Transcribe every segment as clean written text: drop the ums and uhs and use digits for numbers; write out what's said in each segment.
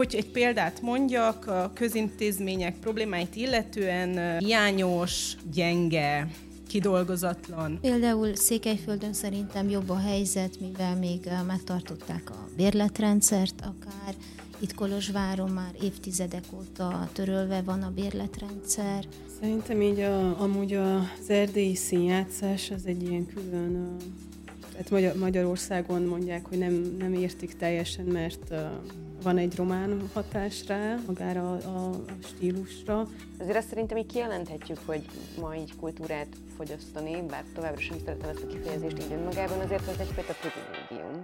Hogy egy példát mondjak, a közintézmények problémáit illetően hiányos, gyenge, kidolgozatlan. Például Székelyföldön szerintem jobb a helyzet, mivel még megtartották a bérletrendszert akár. Itt Kolozsváron már évtizedek óta törölve van a bérletrendszer. Szerintem így amúgy az erdélyi színjátszás az egy ilyen külön... Tehát Magyarországon mondják, hogy nem értik teljesen, mert van egy román hatás rá, magára a stílusra. Azért azt szerintem így kijelenthetjük, hogy ma így kultúrát fogyasztani, bár továbbra sem szeretem ezt a kifejezést így önmagában, azért ez egyfajta privilégium.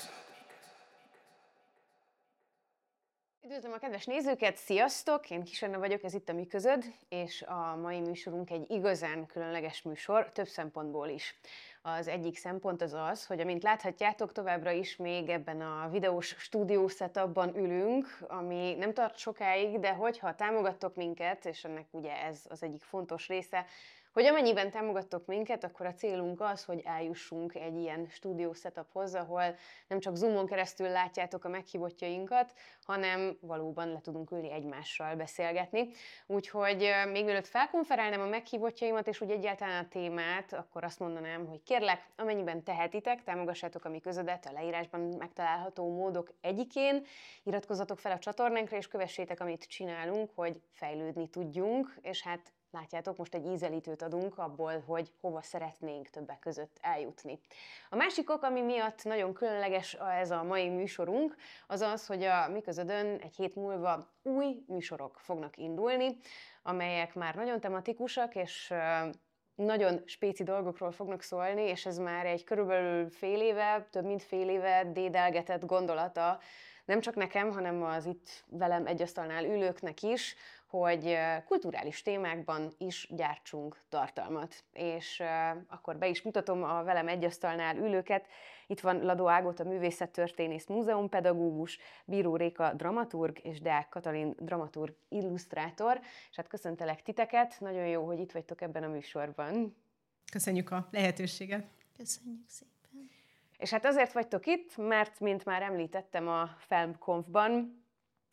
Üdvözlöm a kedves nézőket, sziasztok! Én Kis Anna vagyok, ez itt a Mi Közöd, és a mai műsorunk egy igazán különleges műsor, több szempontból is. Az egyik szempont az az, hogy amint láthatjátok, továbbra is még ebben a videós stúdió setupban ülünk, ami nem tart sokáig, de hogyha támogattok minket, és ennek ugye ez az egyik fontos része, hogy amennyiben támogattok minket, akkor a célunk az, hogy eljussunk egy ilyen stúdió setuphoz, ahol nem csak Zoomon keresztül látjátok a meghívottjainkat, hanem valóban le tudunk ülni egymással beszélgetni. Úgyhogy még mielőtt felkonferálnám a meghívottjaimat, és úgy egyáltalán a témát, akkor azt mondanám, hogy kérlek, amennyiben tehetitek, támogassátok a Mi Közödet a leírásban megtalálható módok egyikén, iratkozzatok fel a csatornánkra, és kövessétek, amit csinálunk, hogy fejlődni tudjunk, és hát látjátok, most egy ízelítőt adunk abból, hogy hova szeretnénk többek között eljutni. A másik ok, ami miatt nagyon különleges ez a mai műsorunk, az az, hogy a Mi Közödön egy hét múlva új műsorok fognak indulni, amelyek már nagyon tematikusak, és nagyon spéci dolgokról fognak szólni, és ez már egy körülbelül fél éve, több mint fél éve dédelgetett gondolata, nem csak nekem, hanem az itt velem egy asztalnál ülőknek is, hogy kulturális témákban is gyártsunk tartalmat. És akkor be is mutatom a velem egy asztalnál ülőket. Itt van Ladó Ágota művészettörténész, múzeumpedagógus, Bíró Réka dramaturg és Deák Katalin dramaturg illusztrátor. És hát köszöntelek titeket, nagyon jó, hogy itt vagytok ebben a műsorban. Köszönjük a lehetőséget. Köszönjük szépen. És hát azért vagytok itt, mert, mint már említettem a Filmkonfban,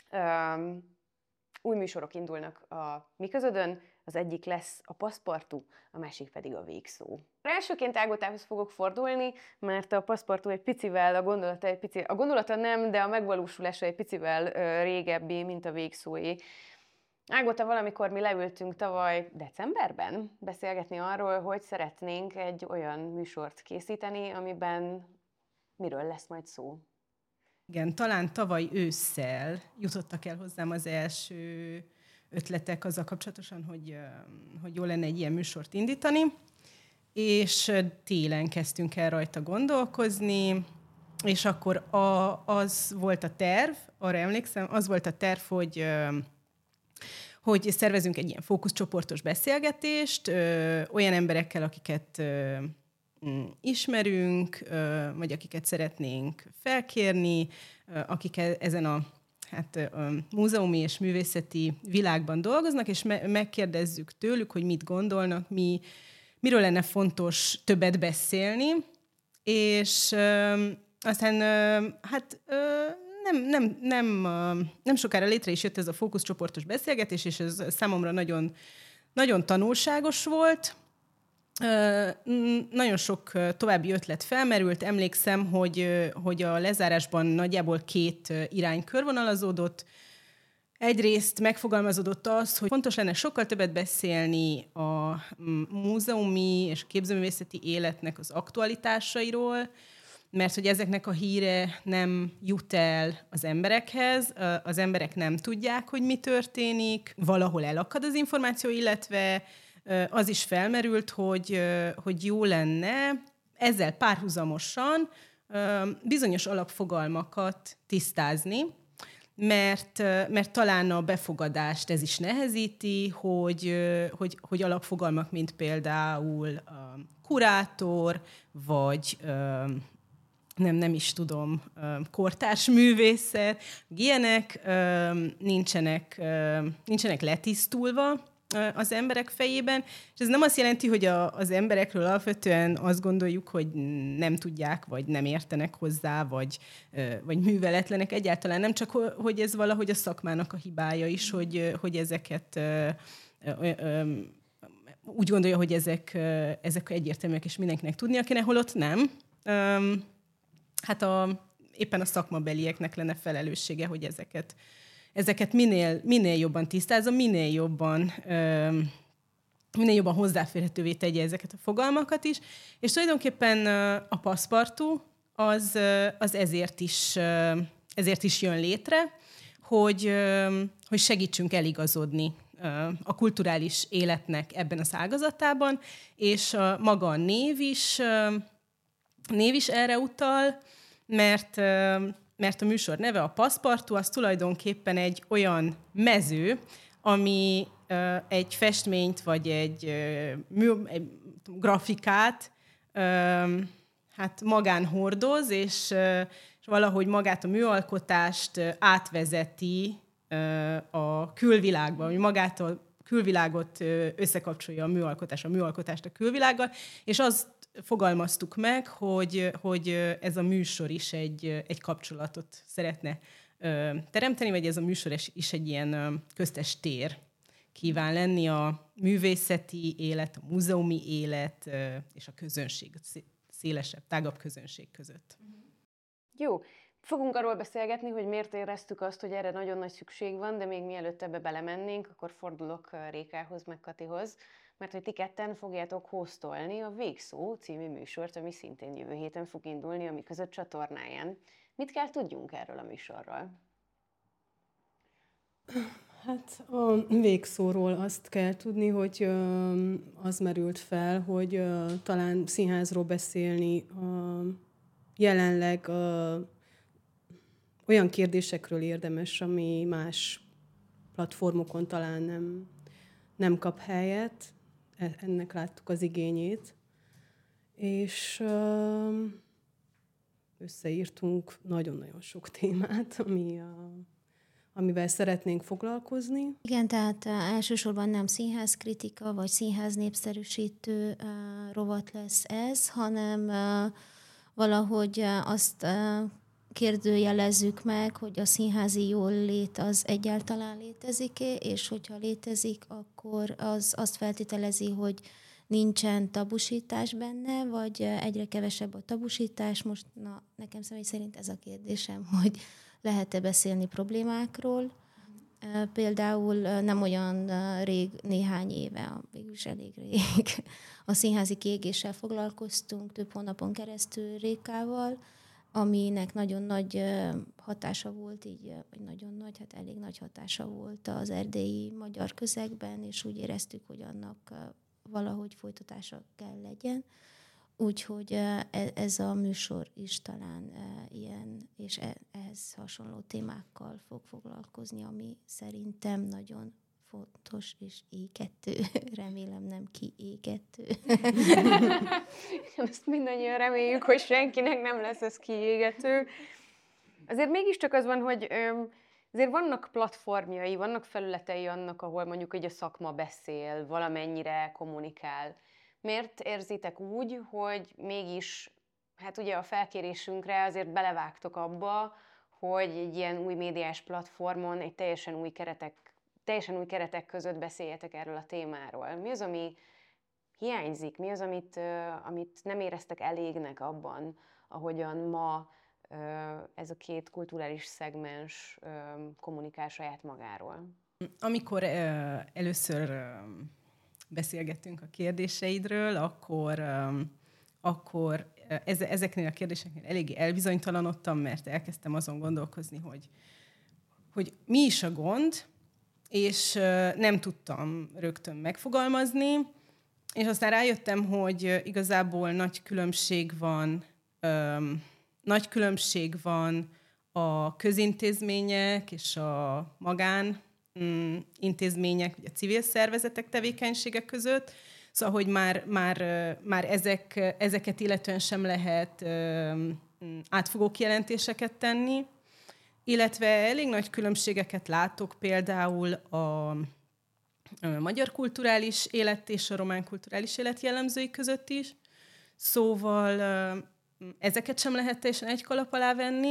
új műsorok indulnak a Mi Közödön, az egyik lesz a Paszpartú, a másik pedig a Végszó. Elsőként Ágotához fogok fordulni, mert a Paszpartú egy picivel, a gondolata nem, de a megvalósulása egy picivel régebbi, mint a Végszóé. Ágota, valamikor mi leültünk tavaly decemberben beszélgetni arról, hogy szeretnénk egy olyan műsort készíteni, amiben miről lesz majd szó. Igen, talán tavaly ősszel jutottak el hozzám az első ötletek azzal kapcsolatosan, hogy jó lenne egy ilyen műsort indítani, és télen kezdtünk el rajta gondolkozni, és akkor az volt a terv, arra emlékszem, az volt a terv, hogy szervezünk egy ilyen fókuszcsoportos beszélgetést olyan emberekkel, akiket ismerünk, vagy akiket szeretnénk felkérni, akik ezen a múzeumi és művészeti világban dolgoznak, és megkérdezzük tőlük, hogy mit gondolnak, miről lenne fontos többet beszélni, és aztán nem sokára létre is jött ez a fókuszcsoportos beszélgetés, és ez számomra nagyon, nagyon tanulságos volt. Nagyon sok további ötlet felmerült. Emlékszem, hogy a lezárásban nagyjából 2 irány körvonalazódott. Egyrészt megfogalmazódott az, hogy fontos lenne sokkal többet beszélni a múzeumi és képzőművészeti életnek az aktualitásairól, mert hogy ezeknek a híre nem jut el az emberekhez, az emberek nem tudják, hogy mi történik, valahol elakad az információ, illetve az is felmerült, hogy jó lenne ezzel párhuzamosan bizonyos alapfogalmakat tisztázni, mert talán a befogadást ez is nehezíti, hogy alapfogalmak, mint például kurátor, vagy nem is tudom, kortárs művészet, ilyenek nincsenek letisztulva, az emberek fejében, és ez nem azt jelenti, hogy az emberekről alapvetően azt gondoljuk, hogy nem tudják, vagy nem értenek hozzá, vagy műveletlenek, egyáltalán nem, csak hogy ez valahogy a szakmának a hibája is, hogy ezeket úgy gondolja, hogy ezek egyértelműek, és mindenkinek tudnia kéne, holott nem. Hát éppen a szakmabelieknek lenne felelőssége, hogy ezeket minél jobban tisztázza, minél jobban hozzáférhetővé tegye ezeket a fogalmakat is. És tulajdonképpen a Passepartout az ezért is jön létre, hogy segítsünk eligazodni a kulturális életnek ebben az ágazatában, és maga a név is erre utal, mert a műsor neve, a Passepartout, az tulajdonképpen egy olyan mező, ami egy festményt, vagy egy grafikát hát magán hordoz, és valahogy magát a műalkotást átvezeti a külvilágba, vagy magát a külvilágot összekapcsolja a műalkotást a külvilággal, és azt fogalmaztuk meg, hogy ez a műsor is egy kapcsolatot szeretne teremteni, vagy ez a műsor is egy ilyen köztes tér kíván lenni a művészeti élet, a múzeumi élet és a közönség, a szélesebb, tágabb közönség között. Jó. Fogunk arról beszélgetni, hogy miért éreztük azt, hogy erre nagyon nagy szükség van, de még mielőtt ebbe belemennénk, akkor fordulok Rékához, meg Katihoz, mert hogy ti ketten fogjátok hostolni a Végszó című műsort, ami szintén jövő héten fog indulni a Mi Között csatornáján. Mit kell tudjunk erről a műsorról? Hát a Végszóról azt kell tudni, hogy az merült fel, hogy talán színházról beszélni jelenleg olyan kérdésekről érdemes, ami más platformokon talán nem kap helyet. Ennek láttuk az igényét. És összeírtunk nagyon-nagyon sok témát, amivel szeretnénk foglalkozni. Igen, tehát elsősorban nem színházkritika vagy színház népszerűsítő rovat lesz ez, hanem valahogy azt kérdőjelezzük meg, hogy a színházi jólét az egyáltalán létezik-e, és hogyha létezik, akkor az azt feltételezi, hogy nincsen tabusítás benne, vagy egyre kevesebb a tabusítás. Most nekem személy szerint ez a kérdésem, hogy lehet-e beszélni problémákról. Például nem olyan rég, néhány éve, végülis elég rég, a színházi kiégéssel foglalkoztunk több hónapon keresztül Rékával, aminek nagyon nagy hatása volt, vagy nagyon nagy, hát elég nagy hatása volt az erdélyi magyar közegben, és úgy éreztük, hogy annak valahogy folytatása kell legyen. Úgyhogy ez a műsor is talán ilyen, és ehhez hasonló témákkal fog foglalkozni, ami szerintem nagyon fontos és égető. Remélem nem kiégető. Ezt mindannyian reméljük, hogy senkinek nem lesz ez kiégető. Azért mégiscsak az van, hogy azért vannak platformjai, vannak felületei annak, ahol mondjuk így a szakma beszél, valamennyire kommunikál. Miért érzitek úgy, hogy mégis, hát ugye a felkérésünkre azért belevágtok abba, hogy egy ilyen új médiás platformon, egy teljesen új keretek között beszéljetek erről a témáról. Mi az, ami hiányzik? Mi az, amit nem éreztek elégnek abban, ahogyan ma ez a két kulturális szegmens kommunikál saját magáról? Amikor először beszélgettünk a kérdéseidről, akkor ezeknél a kérdéseknél eléggé elbizonytalanodtam, mert elkezdtem azon gondolkozni, hogy mi is a gond, és nem tudtam rögtön megfogalmazni, és aztán rájöttem, hogy igazából nagy különbség van a közintézmények és a magánintézmények, vagy a civil szervezetek tevékenysége között. Szóval, hogy már ezeket illetően sem lehet átfogó kijelentéseket tenni, illetve elég nagy különbségeket látok például magyar kulturális élet és a román kulturális élet jellemzői között is. Szóval ezeket sem lehet teljesen egy kalap alá venni.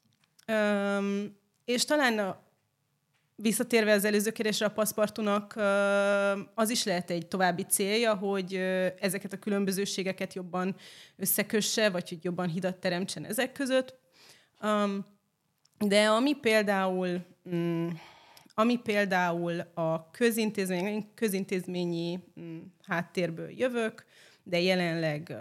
És talán visszatérve az előző kérdésre, a paszpartunak az is lehet egy további célja, hogy ezeket a különbözőségeket jobban összekösse, vagy hogy jobban hidat teremtsen ezek között. De ami például a közintézményi háttérből jövök, de jelenleg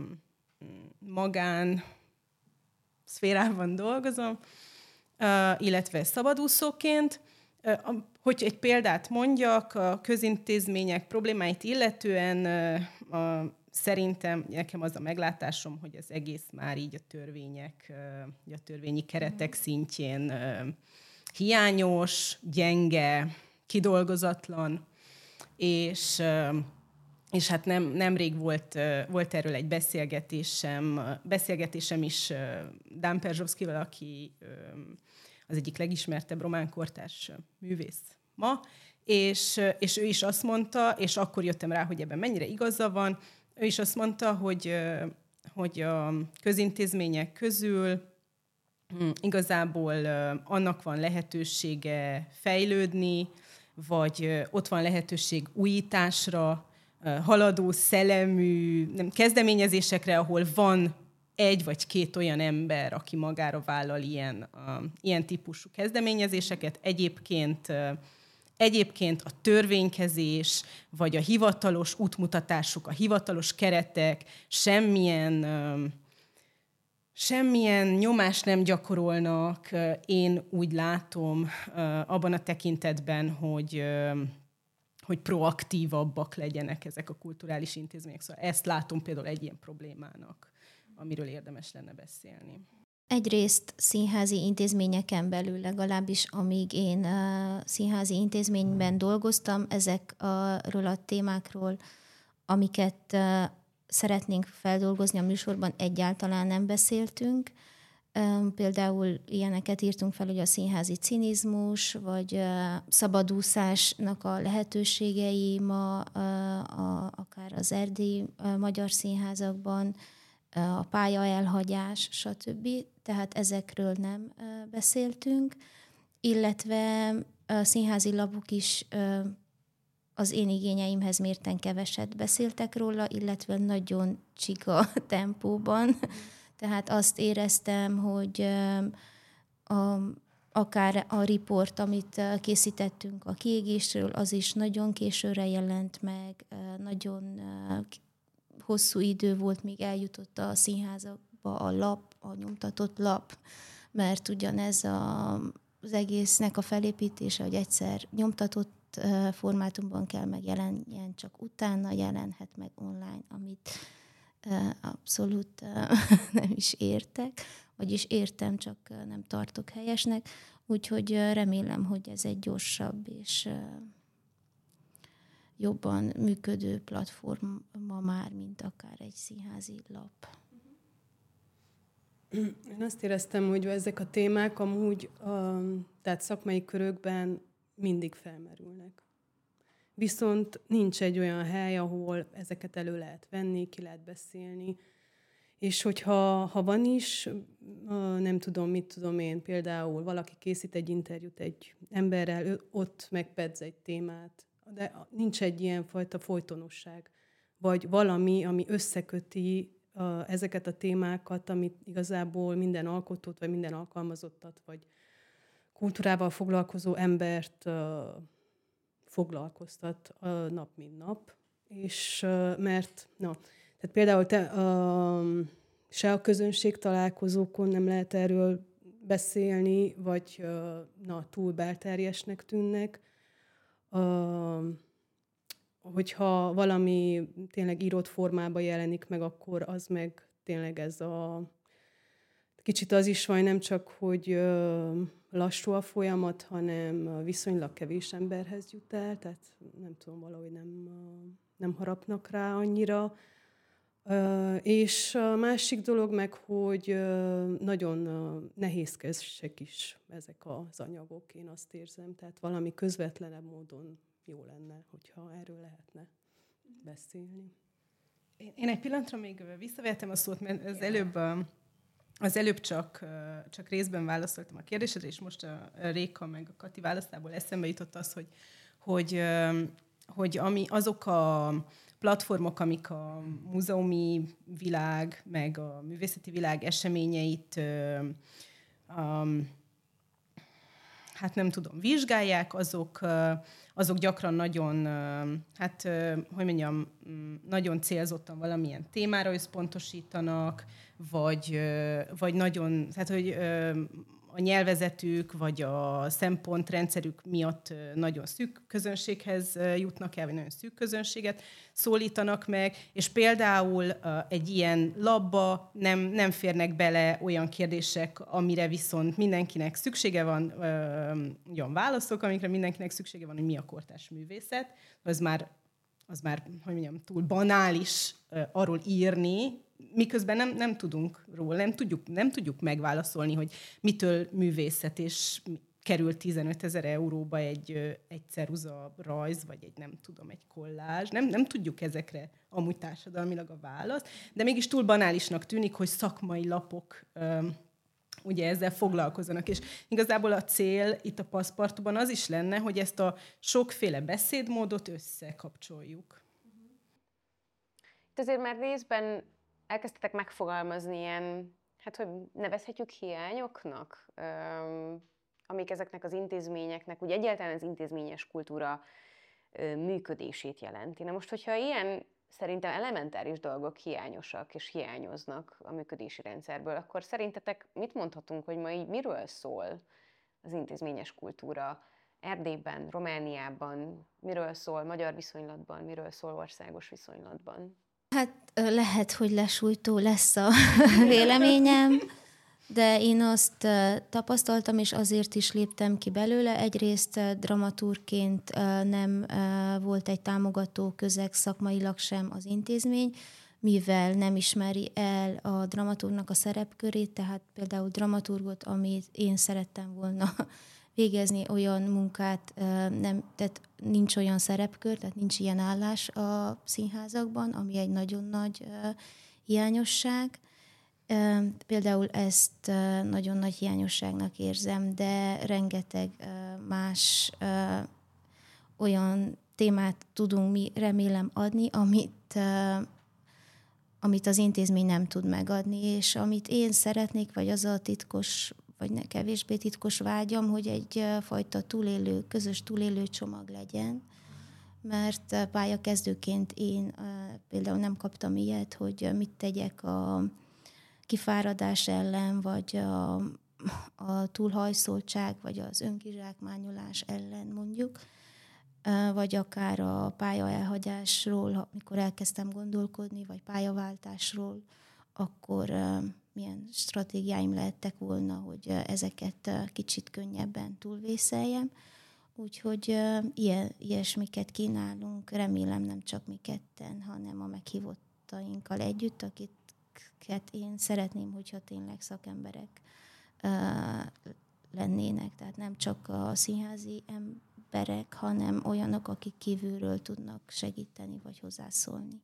magán szférában dolgozom, illetve szabadúszóként. Hogy egy példát mondjak, a közintézmények problémáit illetően szerintem nekem az a meglátásom, hogy az egész már így a törvényi keretek szintjén hiányos, gyenge, kidolgozatlan, és hát nemrég volt erről egy beszélgetésem is Dan Perzsovszkival, aki az egyik legismertebb román kortárs művész ma, és ő is azt mondta, és akkor jöttem rá, hogy ebben mennyire igaza van, ő is azt mondta, hogy a közintézmények közül igazából annak van lehetősége fejlődni, vagy ott van lehetőség újításra, haladó szellemű kezdeményezésekre, ahol van egy vagy két olyan ember, aki magára vállal ilyen típusú kezdeményezéseket. Egyébként a törvénykezés, vagy a hivatalos útmutatások, a hivatalos keretek semmilyen nyomást nem gyakorolnak, én úgy látom abban a tekintetben, hogy proaktívabbak legyenek ezek a kulturális intézmények. Szóval ezt látom például egy ilyen problémának, amiről érdemes lenne beszélni. Egyrészt színházi intézményeken belül, legalábbis amíg én színházi intézményben dolgoztam, ezekről a témákról, amiket szeretnénk feldolgozni a műsorban, egyáltalán nem beszéltünk. Például ilyeneket írtunk fel, hogy a színházi cinizmus, vagy szabadúszásnak a lehetőségei ma, akár az erdélyi magyar színházakban, a pályaelhagyás, stb. Tehát ezekről nem beszéltünk, illetve a színházi lapok is az én igényeimhez mérten keveset beszéltek róla, illetve nagyon csiga tempóban. Tehát azt éreztem, hogy akár a riport, amit készítettünk a kiégésről, az is nagyon későre jelent meg, nagyon hosszú idő volt, míg eljutott a színházakba a nyomtatott lap, mert ugyanez az egésznek a felépítése, hogy egyszer nyomtatott formátumban kell megjelenjen, csak utána jelenhet meg online, amit abszolút nem is értek, vagyis értem, csak nem tartok helyesnek, úgyhogy remélem, hogy ez egy gyorsabb és jobban működő platform ma már, mint akár egy színházi lap. Én azt éreztem, hogy ezek a témák amúgy tehát szakmai körökben mindig felmerülnek. Viszont nincs egy olyan hely, ahol ezeket elő lehet venni, ki lehet beszélni, és hogyha van is, nem tudom, mit tudom én, például valaki készít egy interjút egy emberrel, ott megpedz egy témát, de nincs egy ilyen fajta folytonosság, vagy valami, ami összeköti ezeket a témákat, amit igazából minden alkotót, vagy minden alkalmazottat, vagy kultúrával foglalkozó embert foglalkoztat nap mint nap. És tehát például se a közönség találkozókon nem lehet erről beszélni, vagy túl belterjesnek tűnnek. Hogyha valami tényleg írott formában jelenik meg, akkor az meg tényleg ez kicsit az is van, nem csak, hogy lassú a folyamat, hanem viszonylag kevés emberhez jut el, tehát nem tudom, valahogy nem harapnak rá annyira. És a másik dolog meg, hogy nagyon nehézkesek is ezek az anyagok, én azt érzem, tehát valami közvetlenebb módon jó lenne, hogyha erről lehetne beszélni. Én egy pillanatra még visszavettem a szót, mert az előbb csak részben válaszoltam a kérdésre, és most a Réka meg a Kati válaszából eszembe jutott az, hogy azok a platformok, amik a múzeumi világ, meg a művészeti világ eseményeit hát nem tudom, vizsgálják, azok gyakran nagyon, nagyon célzottan valamilyen témára összpontosítanak, vagy nagyon, tehát hogy a nyelvezetük, vagy a szempontrendszerük miatt nagyon szűk közönséghez jutnak el, vagy nagyon szűk közönséget szólítanak meg, és például egy ilyen labba nem férnek bele olyan kérdések, amire viszont mindenkinek szüksége van, olyan válaszok, amikre mindenkinek szüksége van, hogy mi a kortárs művészet. Az már hogy mondjam, túl banális arról írni, miközben nem tudunk róla, nem tudjuk megválaszolni, hogy mitől művészet, és kerül 15 000 euróba egy ceruza rajz, vagy egy kollázs. Nem tudjuk ezekre amúgy társadalmilag a választ, de mégis túl banálisnak tűnik, hogy szakmai lapok ugye ezzel foglalkozzanak. És igazából a cél itt a Paszpartuban az is lenne, hogy ezt a sokféle beszédmódot összekapcsoljuk. Itt azért már részben elkezdtetek megfogalmazni ilyen, hát hogy nevezhetjük hiányoknak, amik ezeknek az intézményeknek, úgy egyáltalán az intézményes kultúra működését jelenti. Na most, hogyha ilyen szerintem elementáris dolgok hiányosak és hiányoznak a működési rendszerből, akkor szerintetek mit mondhatunk, hogy ma így miről szól az intézményes kultúra Erdélyben, Romániában, miről szól magyar viszonylatban, miről szól országos viszonylatban? Hát lehet, hogy lesújtó lesz a véleményem, de én azt tapasztaltam, és azért is léptem ki belőle. Egyrészt dramaturgként nem volt egy támogató közeg szakmailag sem az intézmény, mivel nem ismeri el a dramaturgnak a szerepkörét, tehát például dramaturgot, amit én szerettem volna végezni, olyan munkát, tehát nincs olyan szerepkör, tehát nincs ilyen állás a színházakban, ami egy nagyon nagy hiányosság. Például ezt nagyon nagy hiányosságnak érzem, de rengeteg más olyan témát tudunk mi remélem adni, amit az intézmény nem tud megadni, és amit én szeretnék, vagy az a titkos, vagy kevésbé titkos vágyam, hogy egyfajta közös túlélő csomag legyen, mert pályakezdőként én például nem kaptam ilyet, hogy mit tegyek a kifáradás ellen, vagy a túlhajszoltság, vagy az önkizsákmányolás ellen mondjuk, vagy akár a pálya elhagyásról, amikor elkezdtem gondolkodni, vagy pályaváltásról, akkor milyen stratégiáim lehettek volna, hogy ezeket kicsit könnyebben túlvészeljem. Úgyhogy ilyesmiket kínálunk, remélem nem csak mi ketten, hanem a meghívottainkkal együtt, akiket én szeretném, hogyha tényleg szakemberek lennének. Tehát nem csak a színházi emberek, hanem olyanok, akik kívülről tudnak segíteni, vagy hozzászólni.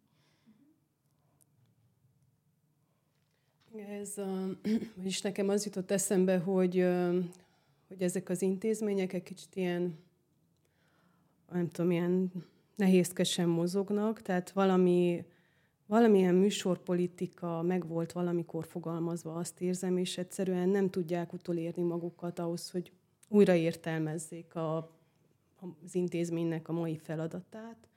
És nekem az jutott eszembe, hogy ezek az intézmények egy kicsit ilyen, nem tudom, ilyen nehézkesen mozognak, tehát valamilyen műsorpolitika meg volt valamikor fogalmazva, azt érzem, és egyszerűen nem tudják utolérni magukat ahhoz, hogy újra értelmezzék az intézménynek a mai feladatát.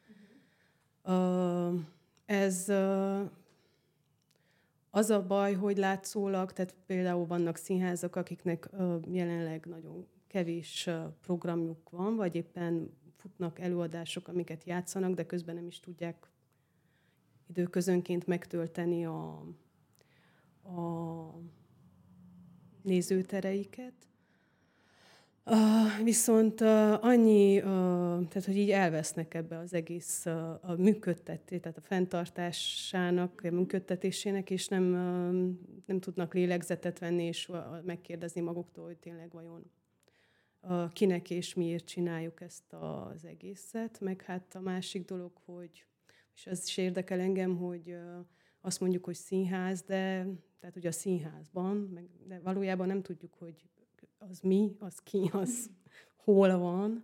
Az a baj, hogy látszólag, tehát például vannak színházak, akiknek jelenleg nagyon kevés programjuk van, vagy éppen futnak előadások, amiket játszanak, de közben nem is tudják időközönként megtölteni a nézőtereiket. Viszont tehát hogy így elvesznek ebbe az egész a működtetés, tehát a fenntartásának, a működtetésének, és nem tudnak lélegzetet venni, és megkérdezni maguktól, hogy tényleg vajon kinek és miért csináljuk ezt az egészet, meg hát a másik dolog, hogy, és ez is érdekel engem, hogy azt mondjuk, hogy színház, de tehát ugye a színházban, de valójában nem tudjuk, hogy az mi, az ki, az hol van.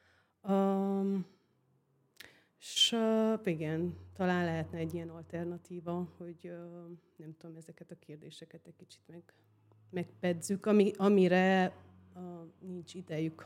És igen, talán lehetne egy ilyen alternatíva, hogy nem tudom, ezeket a kérdéseket egy kicsit megpedzük, amire nincs idejük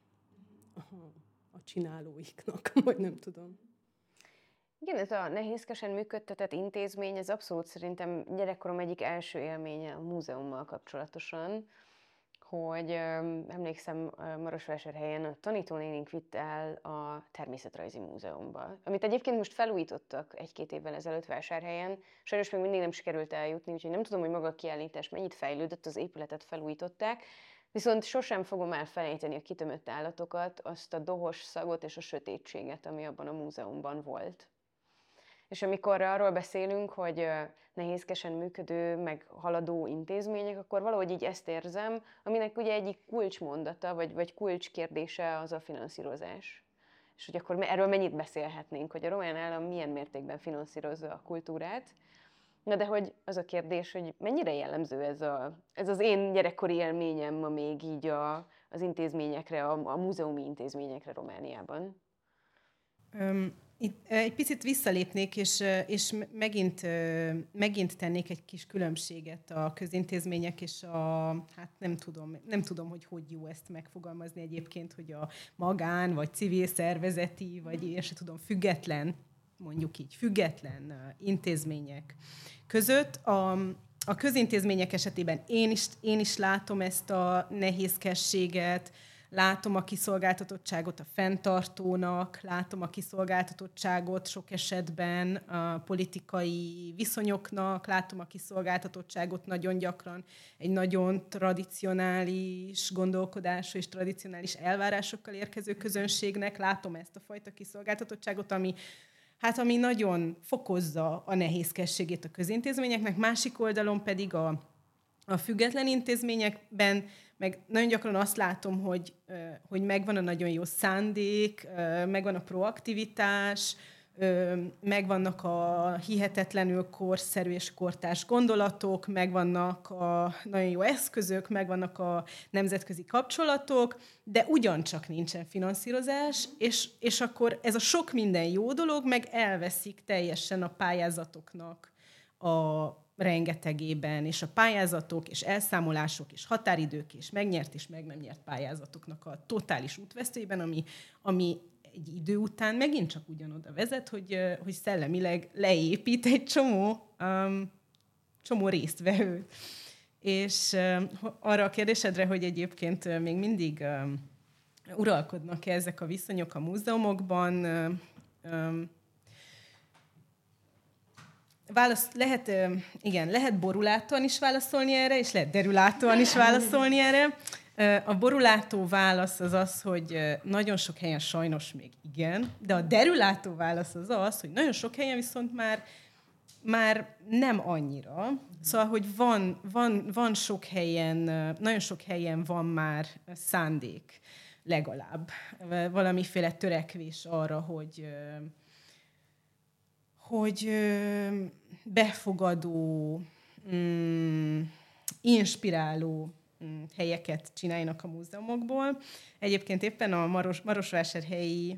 a csinálóiknak, vagy nem tudom. Igen, ez a nehézkesen működtetett intézmény, ez abszolút szerintem gyerekkorom egyik első élménye a múzeummal kapcsolatosan, hogy emlékszem, Marosvásárhelyen a tanítónénink vitt el a Természetrajzi Múzeumba, amit egyébként most felújítottak 1-2 évvel ezelőtt Vásárhelyen. Sajnos még mindig nem sikerült eljutni, úgyhogy nem tudom, hogy maga a kiállítás mennyit fejlődött, az épületet felújították, viszont sosem fogom elfelejteni a kitömött állatokat, azt a dohos szagot és a sötétséget, ami abban a múzeumban volt. És amikor arról beszélünk, hogy nehézkesen működő, meg haladó intézmények, akkor valahogy így ezt érzem, aminek ugye egyik kulcsmondata, vagy kulcskérdése az a finanszírozás. És hogy akkor erről mennyit beszélhetnénk, hogy a román állam milyen mértékben finanszírozza a kultúrát. Na de hogy az a kérdés, hogy mennyire jellemző ez az én gyerekkori élményem ma még így az intézményekre, a múzeumi intézményekre Romániában? Itt egy picit visszalépnék, és megint tennék egy kis különbséget a közintézmények és hát nem tudom, hogy jó ezt megfogalmazni egyébként, hogy a magán, vagy civil szervezeti, vagy én se tudom, független, mondjuk így, független intézmények között. A közintézmények esetében én is látom ezt a nehézkességet, látom a kiszolgáltatottságot a fenntartónak, látom a kiszolgáltatottságot sok esetben a politikai viszonyoknak, látom a kiszolgáltatottságot nagyon gyakran egy nagyon tradicionális gondolkodású és tradicionális elvárásokkal érkező közönségnek, látom ezt a fajta kiszolgáltatottságot, ami nagyon fokozza a nehézkességét a közintézményeknek, másik oldalon pedig a független intézményekben meg nagyon gyakran azt látom, hogy megvan a nagyon jó szándék, megvan a proaktivitás, megvannak a hihetetlenül korszerű és kortárs gondolatok, megvannak a nagyon jó eszközök, megvannak a nemzetközi kapcsolatok, de ugyancsak nincsen finanszírozás, és akkor ez a sok minden jó dolog meg elveszik teljesen a pályázatoknak a rengetegében, és a pályázatok, és elszámolások, és határidők, és megnyert és meg nem nyert pályázatoknak a totális útvesztőjében, ami egy idő után megint csak ugyanoda vezet, hogy szellemileg leépít egy csomó résztvevőt. És arra a kérdésedre, hogy egyébként még mindig uralkodnak-e ezek a viszonyok a múzeumokban, lehet borulátóan is válaszolni erre, és lehet derülátóan is válaszolni erre. A borulátó válasz az, hogy nagyon sok helyen sajnos még igen, de a derülátó válasz az, hogy nagyon sok helyen viszont már nem annyira. Szóval, hogy van sok helyen, nagyon sok helyen van már szándék legalább. Valamiféle törekvés arra, hogy befogadó, inspiráló helyeket csináljanak a múzeumokból. Egyébként éppen a Marosvásárhelyi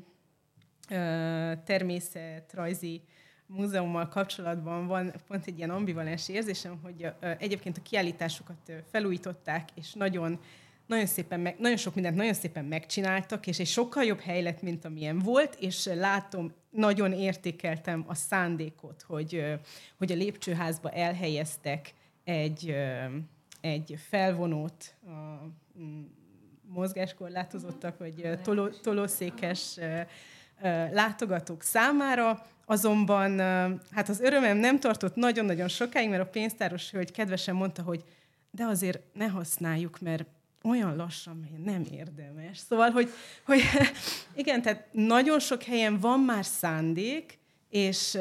Természetrajzi Múzeummal kapcsolatban van pont egy ilyen ambivalens érzésem, hogy egyébként a kiállításokat felújították, és nagyon sok mindent nagyon szépen megcsináltak, és egy sokkal jobb hely lett, mint amilyen volt, és látom, nagyon értékeltem a szándékot, hogy a lépcsőházba elhelyeztek egy felvonót mozgáskorlátozottak, vagy tolószékes látogatók számára, azonban hát az örömem nem tartott nagyon-nagyon sokáig, mert a pénztáros hölgy kedvesen mondta, hogy de azért ne használjuk, mert olyan lassan megy, nem érdemes. Szóval, hogy igen, tehát nagyon sok helyen van már szándék, és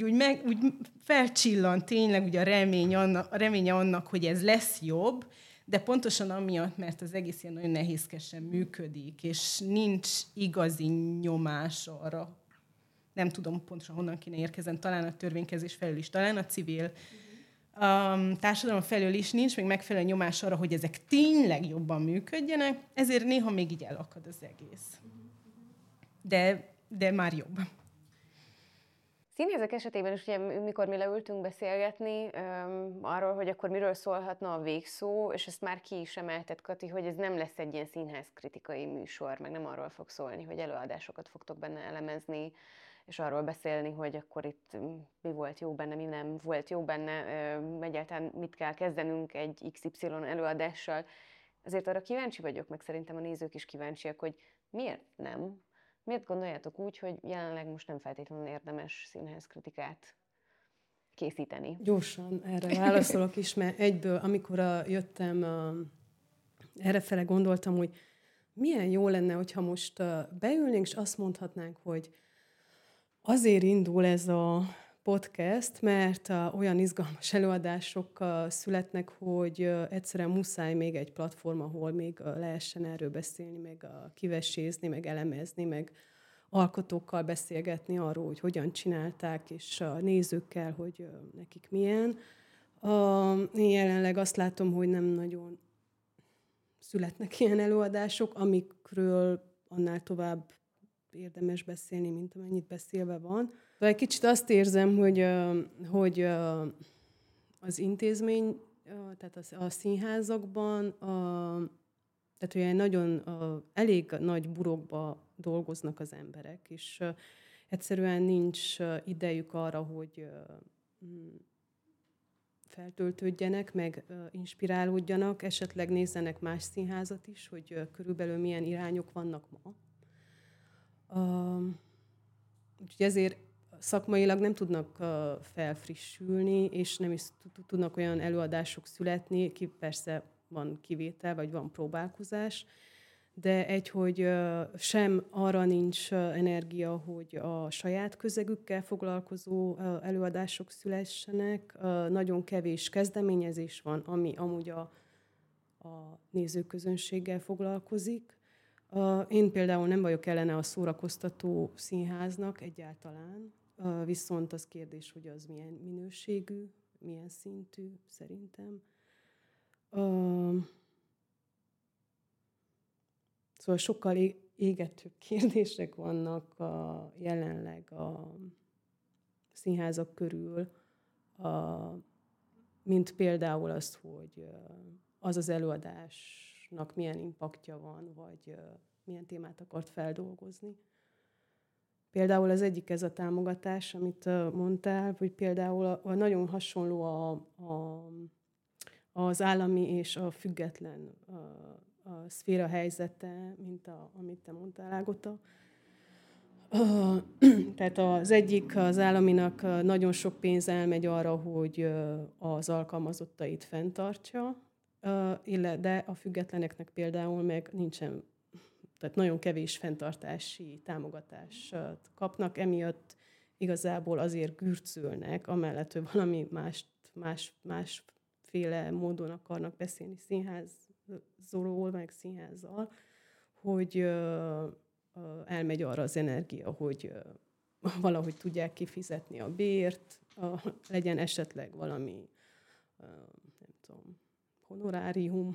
úgy felcsillan tényleg ugye a reménye annak, hogy ez lesz jobb, de pontosan amiatt, mert az egész ilyen nagyon nehézkesen működik, és nincs igazi nyomás arra, nem tudom pontosan honnan kéne érkezni, talán a törvénykezés felül is, talán a civil társadalom felől is nincs még megfelelő nyomás arra, hogy ezek tényleg jobban működjenek, ezért néha még így elakad az egész. De már jobb. Színházak esetében is, ugye, mikor mi leültünk beszélgetni arról, hogy akkor miről szólhatna a végszó, és ezt már ki is emeltett, Kati, hogy ez nem lesz egy ilyen színházkritikai műsor, meg nem arról fog szólni, hogy előadásokat fogtok benne elemezni, és arról beszélni, hogy akkor itt mi volt jó benne, mi nem volt jó benne, egyáltalán mit kell kezdenünk egy XY előadással. Azért arra kíváncsi vagyok, meg szerintem a nézők is kíváncsiak, hogy miért nem? Miért gondoljátok úgy, hogy jelenleg most nem feltétlenül érdemes színházkritikát készíteni? Gyorsan erre válaszolok is, mert egyből, amikor jöttem, errefele gondoltam, hogy milyen jó lenne, hogyha most beülnénk, és azt mondhatnánk, hogy azért indul ez a podcast, mert olyan izgalmas előadások születnek, hogy egyszerűen muszáj még egy platform, ahol még lehessen erről beszélni, meg kivesézni, meg elemezni, meg alkotókkal beszélgetni arról, hogy hogyan csinálták, és a nézőkkel, hogy nekik milyen. Én jelenleg azt látom, hogy nem nagyon születnek ilyen előadások, amikről annál tovább érdemes beszélni, mint amennyit beszélve van. De egy kicsit azt érzem, hogy az intézmény, tehát a színházakban, tehát olyan nagyon elég nagy burokba dolgoznak az emberek, és egyszerűen nincs idejük arra, hogy feltöltődjenek, meg inspirálódjanak, esetleg nézzenek más színházat is, hogy körülbelül milyen irányok vannak ma. Úgyhogy ezért szakmailag nem tudnak felfrissülni, és nem is tudnak olyan előadások születni, persze van kivétel, vagy van próbálkozás, de hogy sem arra nincs energia, hogy a saját közegükkel foglalkozó előadások szülessenek. Nagyon kevés kezdeményezés van, ami amúgy a nézőközönséggel foglalkozik. Én például nem vagyok ellene a szórakoztató színháznak egyáltalán, viszont az kérdés, hogy az milyen minőségű, milyen szintű szerintem. Szóval sokkal égetőbb kérdések vannak jelenleg a színházak körül, mint például az, hogy az előadásnak milyen impaktja van, vagy milyen témát akart feldolgozni. Például az egyik ez a támogatás, amit mondtál, hogy például nagyon hasonló az állami és a független a szféra helyzete, mint amit te mondtál, Ágota. Tehát az egyik, az államinak nagyon sok pénz elmegy arra, hogy az alkalmazottait fenntartsa, de a függetleneknek például meg nincsen, tehát nagyon kevés fenntartási támogatást kapnak, emiatt igazából azért gürcölnek, amellett, hogy valami másféle módon akarnak beszélni színházról, meg színházzal, hogy elmegy arra az energia, hogy valahogy tudják kifizetni a bért, legyen esetleg valami, nem tudom, honorárium,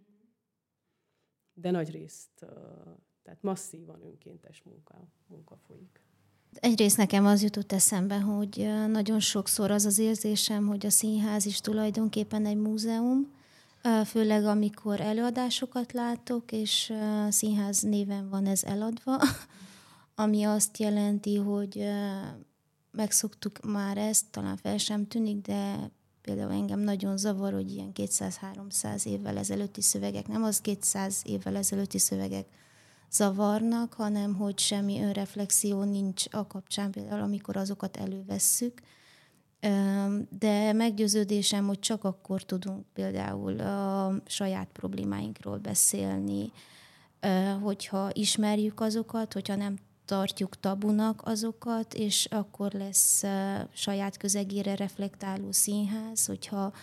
de nagyrészt, tehát masszívan önkéntes munka folyik. Egyrészt nekem az jutott eszembe, hogy nagyon sokszor az az érzésem, hogy a színház is tulajdonképpen egy múzeum, főleg amikor előadásokat látok, és színház néven van ez eladva, ami azt jelenti, hogy megszoktuk már ezt, talán fel sem tűnik, de például engem nagyon zavar, hogy ilyen 200-300 évvel ezelőtti szövegek, nem az 200 évvel ezelőtti szövegek zavarnak, hanem hogy semmi önreflexió nincs a kapcsán, például amikor azokat elővesszük. De meggyőződésem, hogy csak akkor tudunk például a saját problémáinkról beszélni, hogyha ismerjük azokat, hogyha nem tartjuk tabunak azokat, és akkor lesz saját közegére reflektáló színház, hogyha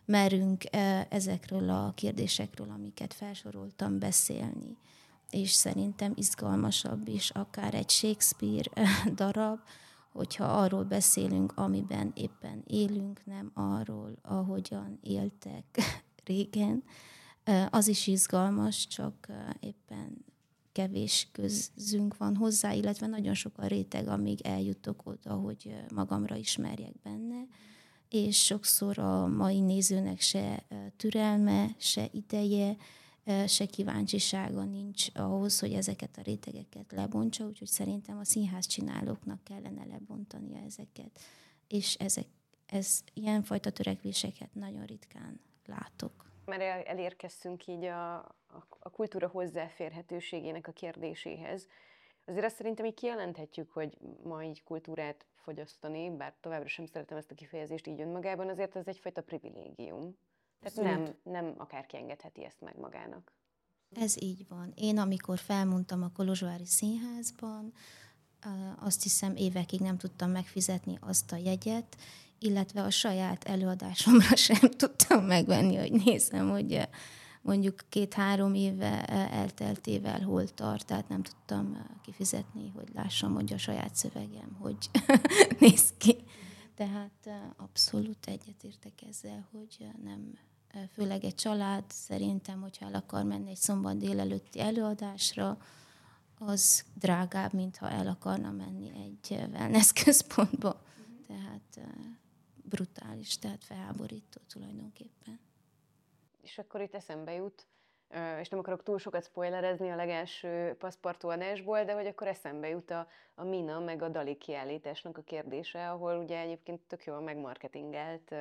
merünk ezekről a kérdésekről, amiket felsoroltam, beszélni. És szerintem izgalmasabb is akár egy Shakespeare darab, hogyha arról beszélünk, amiben éppen élünk, nem arról, ahogyan éltek régen. Az is izgalmas, csak éppen kevés közünk van hozzá, illetve nagyon sok a réteg, amíg eljutok oda, hogy magamra ismerjek benne, és sokszor a mai nézőnek se türelme, se ideje, se kíváncsisága nincs ahhoz, hogy ezeket a rétegeket lebontsa, úgyhogy szerintem a színházcsinálóknak kellene lebontania ezeket. És ilyenfajta törekvéseket nagyon ritkán látok. Már elérkeztünk így a kultúra hozzáférhetőségének a kérdéséhez. Azért azt szerintem így kijelenthetjük, hogy ma így kultúrát fogyasztani, bár továbbra sem szeretem ezt a kifejezést így önmagában, azért ez egyfajta privilégium. Tehát nem akárki engedheti ezt meg magának. Ez így van. Én amikor felmondtam a Kolozsvári Színházban, azt hiszem évekig nem tudtam megfizetni azt a jegyet, illetve a saját előadásomra sem tudtam megvenni, hogy nézem, hogy mondjuk 2-3 éve elteltével hol tart, tehát nem tudtam kifizetni, hogy lássam, hogy a saját szövegem hogy néz ki. Tehát abszolút egyetértek ezzel, hogy nem, főleg egy család szerintem, hogyha el akar menni egy szombat délelőtti előadásra, az drágább, mintha el akarna menni egy wellness központba. Tehát brutális, tehát felháborító tulajdonképpen. És akkor itt eszembe jut, és nem akarok túl sokat spoilerezni a legelső Passepartout adásból, de hogy akkor eszembe jut a Mina meg a Dali kiállításnak a kérdése, ahol ugye egyébként tök jól megmarketingelt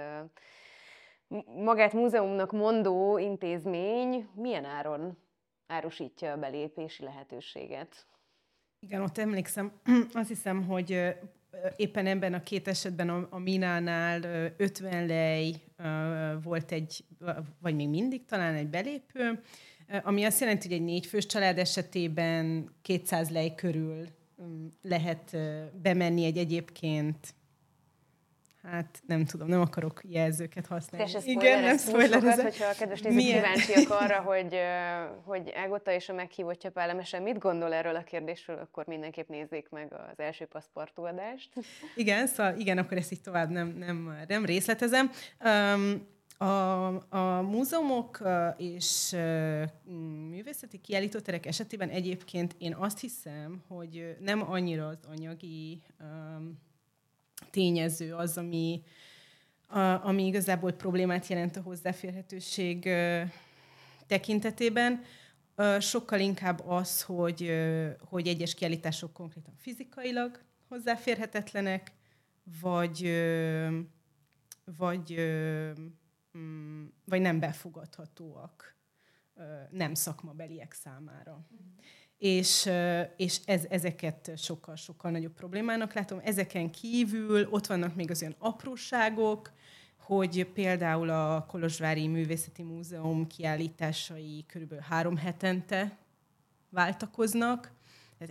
magát múzeumnak mondó intézmény milyen áron árusítja a belépési lehetőséget? Igen, ott emlékszem, azt hiszem, hogy éppen ebben a 2 esetben a Minánál 50 lej volt vagy még mindig talán egy belépő, ami azt jelenti, hogy egy 4 fős család esetében 200 lej körül lehet bemenni egy egyébként, hát nem tudom, nem akarok jelzőket használni. Igen, nem spoilerezem. Hogyha a kedves nézők kíváncsiak arra, hogy Ágota és a meghívottja Pállemese mit gondol erről a kérdésről, akkor mindenképp nézzék meg az első Passepartout adást. Igen, szóval igen, akkor ezt így tovább nem részletezem. A múzeumok és művészeti kiállítóterek esetében egyébként én azt hiszem, hogy nem annyira az anyagi tényező az, ami igazából problémát jelent a hozzáférhetőség tekintetében. Sokkal inkább az, hogy egyes kiállítások konkrétan fizikailag hozzáférhetetlenek, vagy nem befogadhatóak nem szakmabeliek számára. És ezeket sokkal nagyobb problémának látom. Ezeken kívül ott vannak még az olyan apróságok, hogy például a Kolozsvári Művészeti Múzeum kiállításai körülbelül 3 hetente váltakoznak. Tehát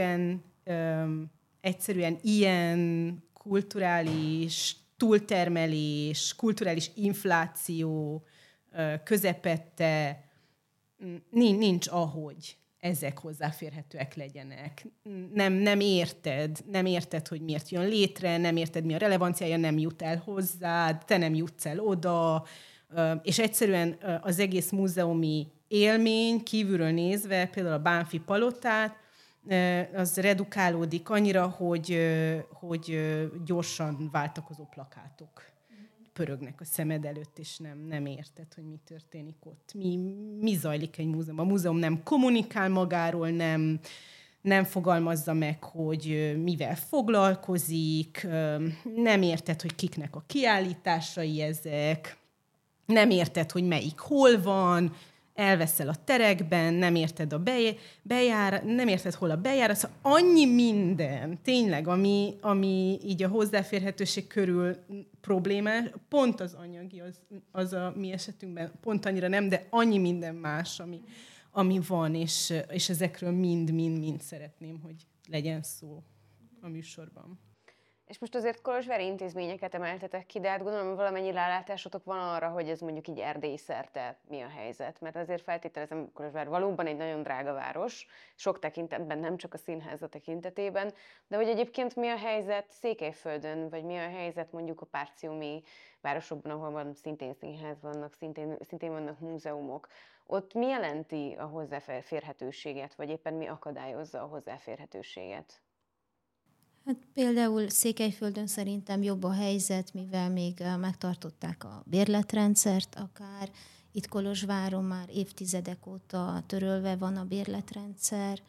egyszerűen ilyen kulturális túltermelés, kulturális infláció közepette nincs ahogy ezek hozzáférhetőek legyenek. Nem érted, hogy miért jön létre, nem érted, mi a relevanciája, nem jut el hozzád, te nem jutsz el oda, és egyszerűen az egész múzeumi élmény kívülről nézve, például a Bánffy palotát, az redukálódik annyira, hogy gyorsan váltakozó plakátok pörögnek a szemed előtt, és nem érted, hogy mi történik ott. Mi zajlik egy múzeumban. A múzeum nem kommunikál magáról, nem fogalmazza meg, hogy mivel foglalkozik, nem érted, hogy kiknek a kiállításai ezek, nem érted, hogy melyik hol van, elveszel a terekben, nem érted nem érted, hol a bejárat, szóval annyi minden, tényleg, ami így a hozzáférhetőség körül problémás, pont az anyagi, az a mi esetünkben pont annyira nem, de annyi minden más, ami van, és ezekről mind szeretném, hogy legyen szó a műsorban. És most azért kolozsvári intézményeket emeltetek ki, de hát gondolom, hogy valamennyi rálátásotok van arra, hogy ez mondjuk így Erdély szerte mi a helyzet. Mert azért feltételezem, Kolozsvár valóban egy nagyon drága város, sok tekintetben, nem csak a színháza tekintetében, de hogy egyébként mi a helyzet Székelyföldön, vagy mi a helyzet mondjuk a párciumi városokban, ahol van szintén színház vannak, szintén vannak múzeumok. Ott mi jelenti a hozzáférhetőséget, vagy éppen mi akadályozza a hozzáférhetőséget? Hát például Székelyföldön szerintem jobb a helyzet, mivel még megtartották a bérletrendszert akár. Itt Kolozsváron már évtizedek óta törölve van a bérletrendszer,